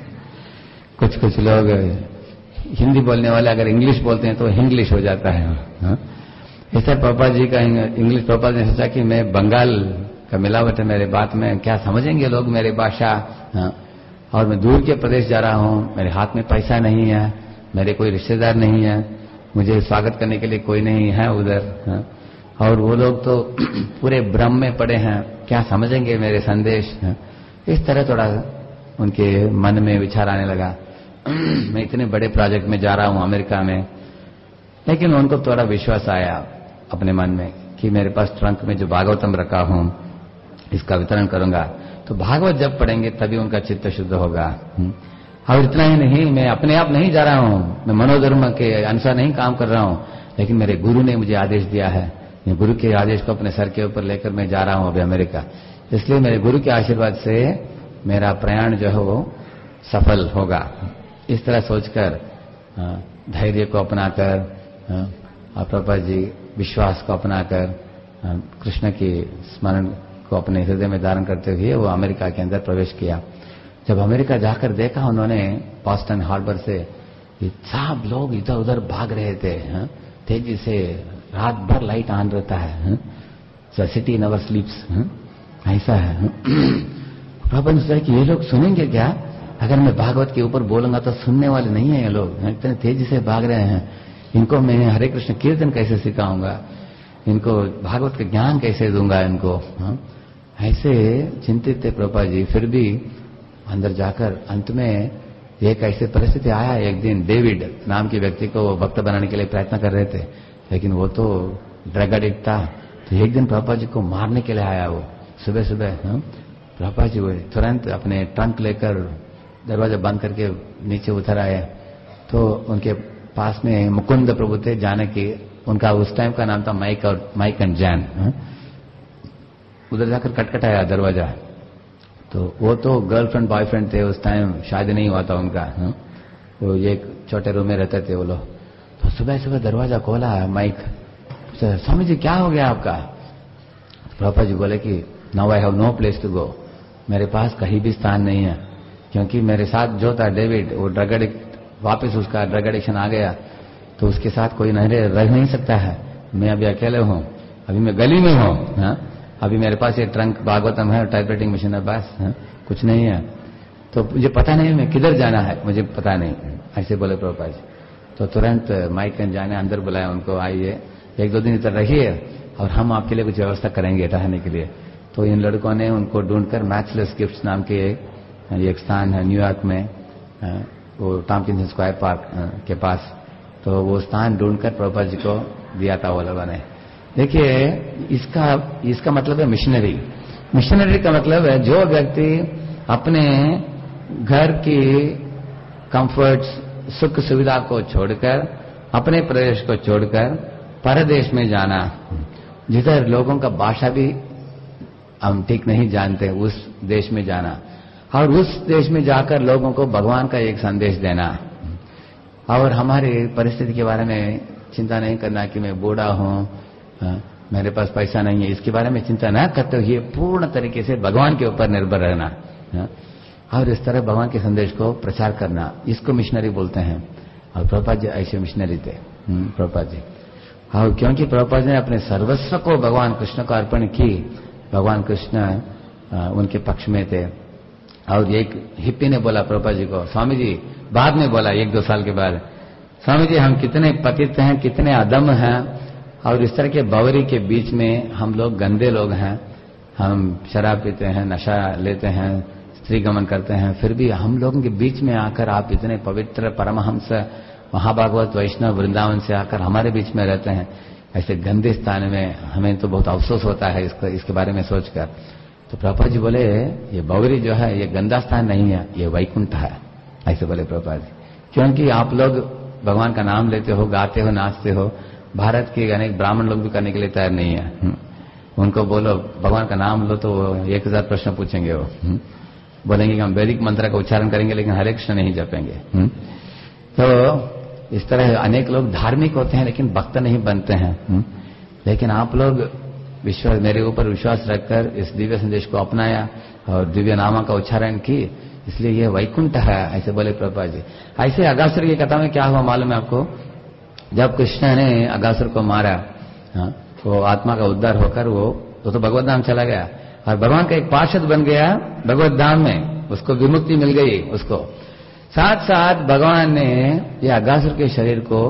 कुछ लोग हिंदी बोलने वाले अगर इंग्लिश बोलते हैं तो हिंग्लिश हो जाता है। ऐसा पापा जी का इंग्लिश, पापा ने सोचा कि मैं बंगाल का मिलावट है मेरे बात में, क्या समझेंगे लोग मेरी भाषा, और मैं दूर के प्रदेश जा रहा हूं, मेरे हाथ में पैसा नहीं है, मेरे कोई रिश्तेदार नहीं है, मुझे स्वागत करने के लिए कोई नहीं है उधर, और वो लोग तो पूरे भ्रम में पड़े हैं, क्या समझेंगे मेरे संदेश। इस तरह थोड़ा उनके मन में विचार आने लगा। मैं इतने बड़े प्रोजेक्ट में जा रहा हूं अमेरिका में, लेकिन उनको थोड़ा विश्वास आया अपने मन में कि मेरे पास ट्रंक में जो भागवतम रखा हूं इसका वितरण करूंगा, तो भागवत जब पढ़ेंगे तभी उनका चित्त शुद्ध होगा। और इतना ही नहीं, मैं अपने आप नहीं जा रहा हूं, मैं मनोधर्म के अनुसार नहीं काम कर रहा हूं, लेकिन मेरे गुरु ने मुझे आदेश दिया है, मैं गुरु के आदेश को अपने सर के ऊपर लेकर मैं जा रहा हूं अभी अमेरिका। इसलिए मेरे गुरु के आशीर्वाद से मेरा प्रयाण जो है वो सफल होगा। इस तरह सोचकर धैर्य को अपनाकर, प्रभुपाद जी विश्वास को अपनाकर, कृष्ण की स्मरण को अपने हृदय में धारण करते हुए वो अमेरिका के अंदर प्रवेश किया। जब अमेरिका जाकर देखा उन्होंने बॉस्टन हार्बर से, सब लोग इधर उधर भाग रहे थे तेजी से, रात भर लाइट ऑन रहता है, सिटी नेवर स्लीप्स, ऐसा है। प्रभु ने सोचा कि ये लोग सुनेंगे क्या, अगर मैं भागवत के ऊपर बोलूंगा तो सुनने वाले नहीं है ये लोग, इतने तेजी से भाग रहे हैं, इनको मैं हरे कृष्ण कीर्तन कैसे सिखाऊंगा, इनको भागवत का ज्ञान कैसे दूंगा इनको, हाँ? ऐसे चिंतित थे प्रभुपाद जी। फिर भी अंदर जाकर अंत में एक ऐसी परिस्थिति आया, एक दिन डेविड नाम के व्यक्ति को वो भक्त बनाने के लिए प्रयत्न कर रहे थे, लेकिन वो तो ड्रग एडिक्ट था। तो एक दिन प्रभुपाद जी को मारने के लिए आया वो सुबह सुबह। प्रभुपाद जी वो तुरंत अपने ट्रंक लेकर दरवाजा बंद करके नीचे उतर आए। तो उनके पास में मुकुंद प्रभु थे जानकी, उनका उस टाइम का नाम था माइक एंड जैन। उधर जाकर खटखटाया दरवाजा। तो वो तो गर्लफ्रेंड बॉयफ्रेंड थे उस टाइम, शादी नहीं हुआ था उनका। वो एक छोटे रूम में रहते थे वो लोग। तो सुबह सुबह दरवाजा खोला माइक, स्वामी जी क्या हो गया आपका? प्रभुपाद जी बोले कि now I have no place to go, मेरे पास कहीं भी स्थान नहीं है, क्योंकि मेरे साथ जो था डेविड वो ड्रग एडिक्ट, वापस उसका ड्रग एडिक्शन आ गया, तो उसके साथ कोई रह नहीं सकता है। मैं अभी अकेले हूं, अभी मैं गली में हूं, अभी मेरे पास ये ट्रंक भागवतम है, टाइपराइटिंग मशीन है, बस कुछ नहीं है। तो मुझे पता नहीं मैं किधर जाना है, मुझे पता नहीं, ऐसे बोले प्रभुपाद जी। तो तुरंत माइक एंड जाने अंदर बुलाया उनको, आइए 1-2 दिन इधर रहिए और हम आपके लिए कुछ व्यवस्था करेंगे ठहरने के लिए। तो इन लड़कों ने उनको ढूंढकर मैचलेस गिफ्ट्स नाम के एक स्थान है न्यूयॉर्क में, वो टॉम्किंसन स्क्वायर पार्क के पास, तो वो स्थान ढूंढकर प्रभुपाद जी को दिया था वो लोगों ने। देखिए इसका मतलब है मिशनरी। मिशनरी का मतलब है जो व्यक्ति अपने घर की कंफर्ट्स, सुख सुविधा को छोड़कर, अपने प्रदेश को छोड़कर परदेश में जाना, जिधर लोगों का भाषा भी हम ठीक नहीं जानते, उस देश में जाना और उस देश में जाकर लोगों को भगवान का एक संदेश देना। और हमारी परिस्थिति के बारे में चिंता नहीं करना कि मैं बूढ़ा हूं, मेरे पास पैसा नहीं है, इसके बारे में चिंता न करते हुए पूर्ण तरीके से भगवान के ऊपर निर्भर रहना और इस तरह भगवान के संदेश को प्रचार करना, इसको मिशनरी बोलते हैं। और प्रभुपाद जी ऐसे मिशनरी थे प्रभुपाद जी। और क्योंकि प्रभुपाद जी ने अपने सर्वस्व को भगवान कृष्ण को अर्पण की, भगवान कृष्ण उनके पक्ष में थे। और एक हिप्पी ने बोला प्रभुपाद जी को, स्वामी जी बाद में बोला 1-2 साल के बाद, स्वामी जी हम कितने पतित हैं, कितने अदम हैं, और इस तरह के बावरी के बीच में हम लोग गंदे लोग हैं, हम शराब पीते हैं, नशा लेते हैं, स्त्री गमन करते हैं, फिर भी हम लोगों के बीच में आकर आप इतने पवित्र परमहंस महाभागवत वैष्णव वृंदावन से आकर हमारे बीच में रहते हैं, ऐसे गंदे स्थान में हमें तो बहुत अफसोस होता है इसके बारे में सोचकर। तो प्रभुपाद जी बोले ये बावरी जो है ये गंदा स्थान नहीं है, ये वैकुंठ है, ऐसे बोले प्रभुपाद जी। क्योंकि आप लोग भगवान का नाम लेते हो, गाते हो, नाचते हो, भारत के अनेक ब्राह्मण लोग भी करने के लिए तैयार नहीं है। उनको बोलो भगवान का नाम लो तो 1000 प्रश्न पूछेंगे, वो बोलेंगे कि हम वैदिक मंत्र का उच्चारण करेंगे लेकिन हरे कृष्ण नहीं जपेंगे। तो इस तरह अनेक लोग धार्मिक होते हैं लेकिन भक्त नहीं बनते हैं। लेकिन आप लोग मेरे ऊपर विश्वास रखकर इस दिव्य संदेश को अपनाया और दिव्य नामा का उच्चारण की, इसलिए यह वैकुंठ है, ऐसे बोले प्रभुपाद जी। ऐसे अगासुर की कथा में क्या हुआ मालूम है आपको? जब कृष्ण ने अगासुर को मारा, वो आत्मा का उद्धार होकर वो तो भगवत धाम चला गया और भगवान का एक पार्षद बन गया भगवत धाम में, उसको विमुक्ति मिल गई। उसको साथ साथ भगवान ने ये अगासुर के शरीर को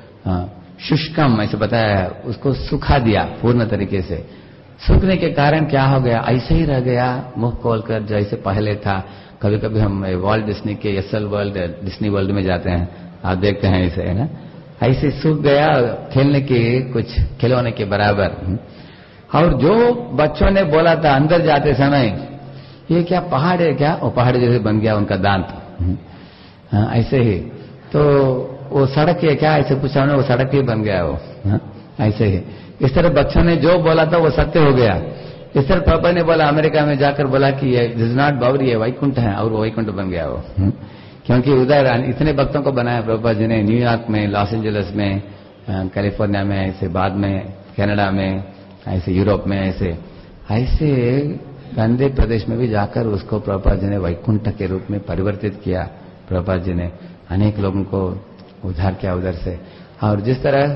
शुष्कम ऐसे बताया, उसको सुखा दिया पूर्ण तरीके से। सूखने के कारण क्या हो गया, ऐसे ही रह गया मुंह खोलकर जैसे पहले था। कभी कभी हम वॉल्ट डिस्नी के एसएल वर्ल्ड, डिस्नी वर्ल्ड में जाते हैं, आप देखते हैं इसे, है ना, ऐसे सूख गया खेलने के कुछ खिलौने के बराबर। और जो बच्चों ने बोला था अंदर जाते समय ये क्या पहाड़ है क्या, वो पहाड़ जैसे बन गया उनका दांत, ऐसे ही। तो वो सड़क है क्या, ऐसे पूछा उन्होंने, वो सड़क ही बन गया वो, ऐसे ही। इस तरह बच्चों ने जो बोला था वो सत्य हो गया। इस तरह पापा ने बोला अमेरिका में जाकर बोला कि ये दिस इज नॉट बावरी, ये वैकुंठ है, और वो वैकुंठ बन गया वो। क्योंकि उधर इतने भक्तों को बनाया प्रभुपाद जी ने, न्यूयॉर्क में, लॉस एंजलिस में, कैलिफोर्निया में, ऐसे बाद में कनाडा में, ऐसे यूरोप में, ऐसे गंदे प्रदेश में भी जाकर उसको प्रभुपाद जी ने वैकुंठ के रूप में परिवर्तित किया। प्रभुपाद जी ने अनेक लोगों को उद्धार किया उधर से। और जिस तरह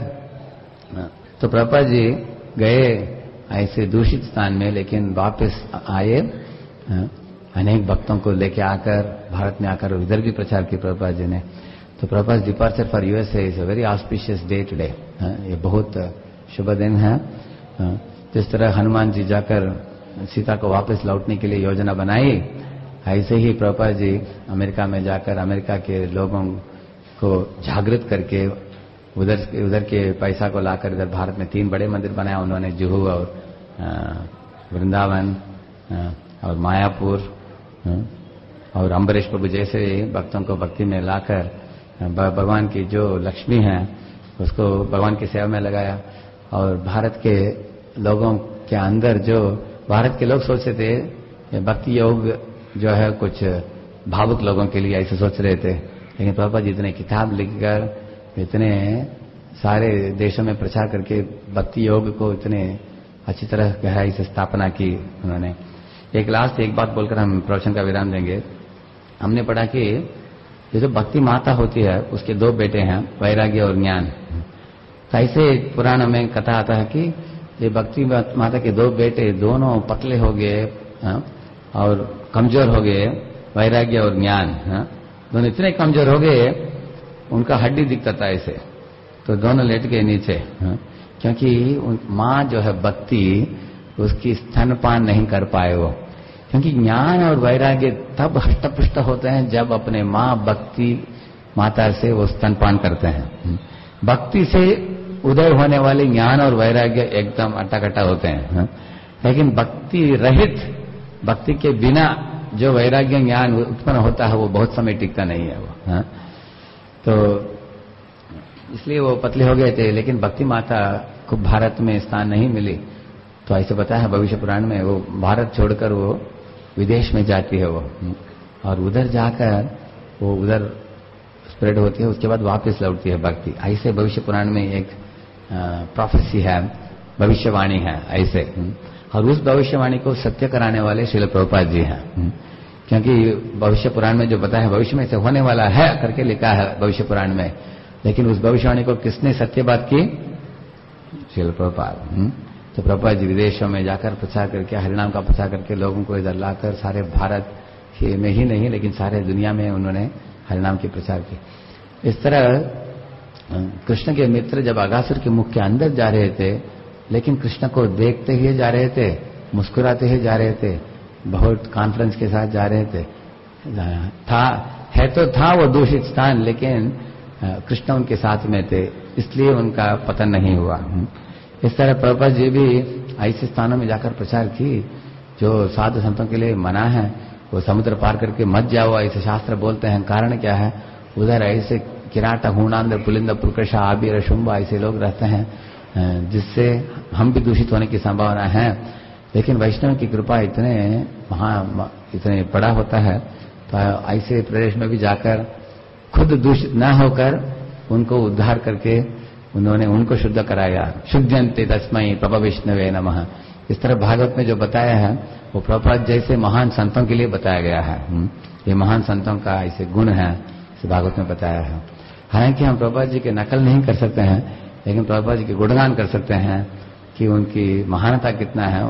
तो प्रभुपाद जी गए ऐसे दूषित स्थान में, लेकिन वापस आए अनेक भक्तों को लेके आकर भारत में आकर इधर भी प्रचार किया प्रभुपाद जी ने। तो Prabhupada departure for USA is a very auspicious day today. ये बहुत शुभ दिन है जिस तरह हनुमान जी जाकर सीता को वापस लौटने के लिए योजना बनाई, ऐसे ही प्रभुपाद जी अमेरिका में जाकर अमेरिका के लोगों को जागृत करके उधर के पैसा को लाकर इधर भारत में 3 बड़े मंदिर बनाया उन्होंने, जुहू और वृंदावन और मायापुर और अम्बरीश प्रभु जैसे भक्तों को भक्ति में लाकर भगवान की जो लक्ष्मी है उसको भगवान की सेवा में लगाया। और भारत के लोगों के अंदर जो भारत के लोग सोचते थे भक्ति योग जो है कुछ भावुक लोगों के लिए ऐसे सोच रहे थे, लेकिन प्रभुपाद जी इतने किताब लिखकर इतने सारे देशों में प्रचार करके भक्ति योग को इतने अच्छी तरह गहराई से स्थापना की उन्होंने। एक बात बोलकर हम प्रवचन का विराम देंगे। हमने पढ़ा कि ये जो भक्ति माता होती है उसके 2 बेटे हैं, वैराग्य और ज्ञान। तो ऐसे पुराण में कथा आता है कि ये भक्ति माता के 2 बेटे दोनों पतले हो गए और कमजोर हो गए, वैराग्य और ज्ञान दोनों इतने कमजोर हो गए उनका हड्डी दिखता था ऐसे, तो दोनों लेट गए नीचे, क्योंकि माँ जो है भक्ति उसकी स्तनपान नहीं कर पाए वो, क्योंकि ज्ञान और वैराग्य तब हष्टपुष्ट होते हैं जब अपने माँ भक्ति माता से वो स्तनपान करते हैं। भक्ति से उदय होने वाले ज्ञान और वैराग्य एकदम अट्टाकट्टा होते हैं, लेकिन भक्ति रहित, भक्ति के बिना जो वैराग्य ज्ञान उत्पन्न होता है वो बहुत समय टिकता नहीं है वो। तो इसलिए वो पतले हो गए थे, लेकिन भक्ति माता को भारत में स्थान नहीं मिली। तो ऐसे बताया है भविष्य पुराण में, वो भारत छोड़कर वो विदेश में जाती है वो, और उधर जाकर वो उधर स्प्रेड होती है, उसके बाद वापस लौटती है भक्ति। ऐसे भविष्य पुराण में एक प्रोफेसी है, भविष्यवाणी है ऐसे, और उस भविष्यवाणी को सत्य कराने वाले श्रील प्रभुपाद जी हैं, क्योंकि भविष्य पुराण में जो बताया है भविष्य में से होने वाला है करके लिखा है भविष्य पुराण में, लेकिन उस भविष्यवाणी को किसने सत्य बात की? श्रील प्रभुपाद। तो प्रभुपाद जी विदेशों में जाकर प्रचार करके, हरिनाम का प्रचार करके लोगों को इधर लाकर सारे भारत में ही नहीं लेकिन सारे दुनिया में उन्होंने हरिनाम की प्रचार की। इस तरह कृष्ण के मित्र जब अगासुर के मुख के अंदर जा रहे थे, लेकिन कृष्ण को देखते ही जा रहे थे, मुस्कुराते ही जा रहे थे, बहुत कॉन्फिडेंस के साथ जा रहे थे। था वो दूषित स्थान, लेकिन कृष्ण उनके साथ में थे, इसलिए उनका पतन नहीं हुआ। इस तरह प्रभुपाद जी भी ऐसे स्थानों में जाकर प्रचार की जो साधु संतों के लिए मना है। वो समुद्र पार करके मत जाओ ऐसे शास्त्र बोलते हैं। कारण क्या है? उधर ऐसे किराट, हूणांध्र, पुलिंद, पुलकशा, आबिर, शुंभ ऐसे लोग रहते हैं, जिससे हम भी दूषित होने की संभावना है। लेकिन वैष्णव की कृपा इतने बड़ा होता है, तो ऐसे प्रदेश में भी जाकर खुद दूषित न होकर उनको उद्धार करके उन्होंने उनको शुद्ध कराया। शुद्धंते तस्मै प्रभा विष्णवे नमः। इस तरह भागवत में जो बताया है वो प्रभुपाद जैसे महान संतों के लिए बताया गया है। ये महान संतों का ऐसे गुण है, इसे भागवत में बताया है। हालांकि हम प्रभुपाद जी के नकल नहीं कर सकते हैं, लेकिन प्रभुपाद जी के गुणगान कर सकते हैं कि उनकी महानता कितना है,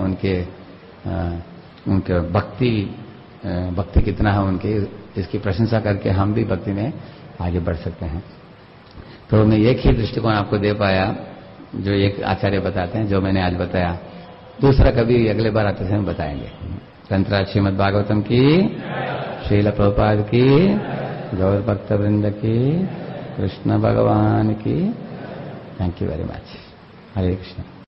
उनके भक्ति कितना है उनकी, इसकी प्रशंसा करके हम भी भक्ति में आगे बढ़ सकते हैं। तो मैं एक ही दृष्टिकोण आपको दे पाया जो एक आचार्य बताते हैं, जो मैंने आज बताया। दूसरा कभी अगले बार आते समय बताएंगे। तंत्रा श्रीमद् भागवतम की, श्रील प्रभुपाद की, गौर भक्त वृंद की, कृष्ण भगवान की। Thank you very much. हरे कृष्ण।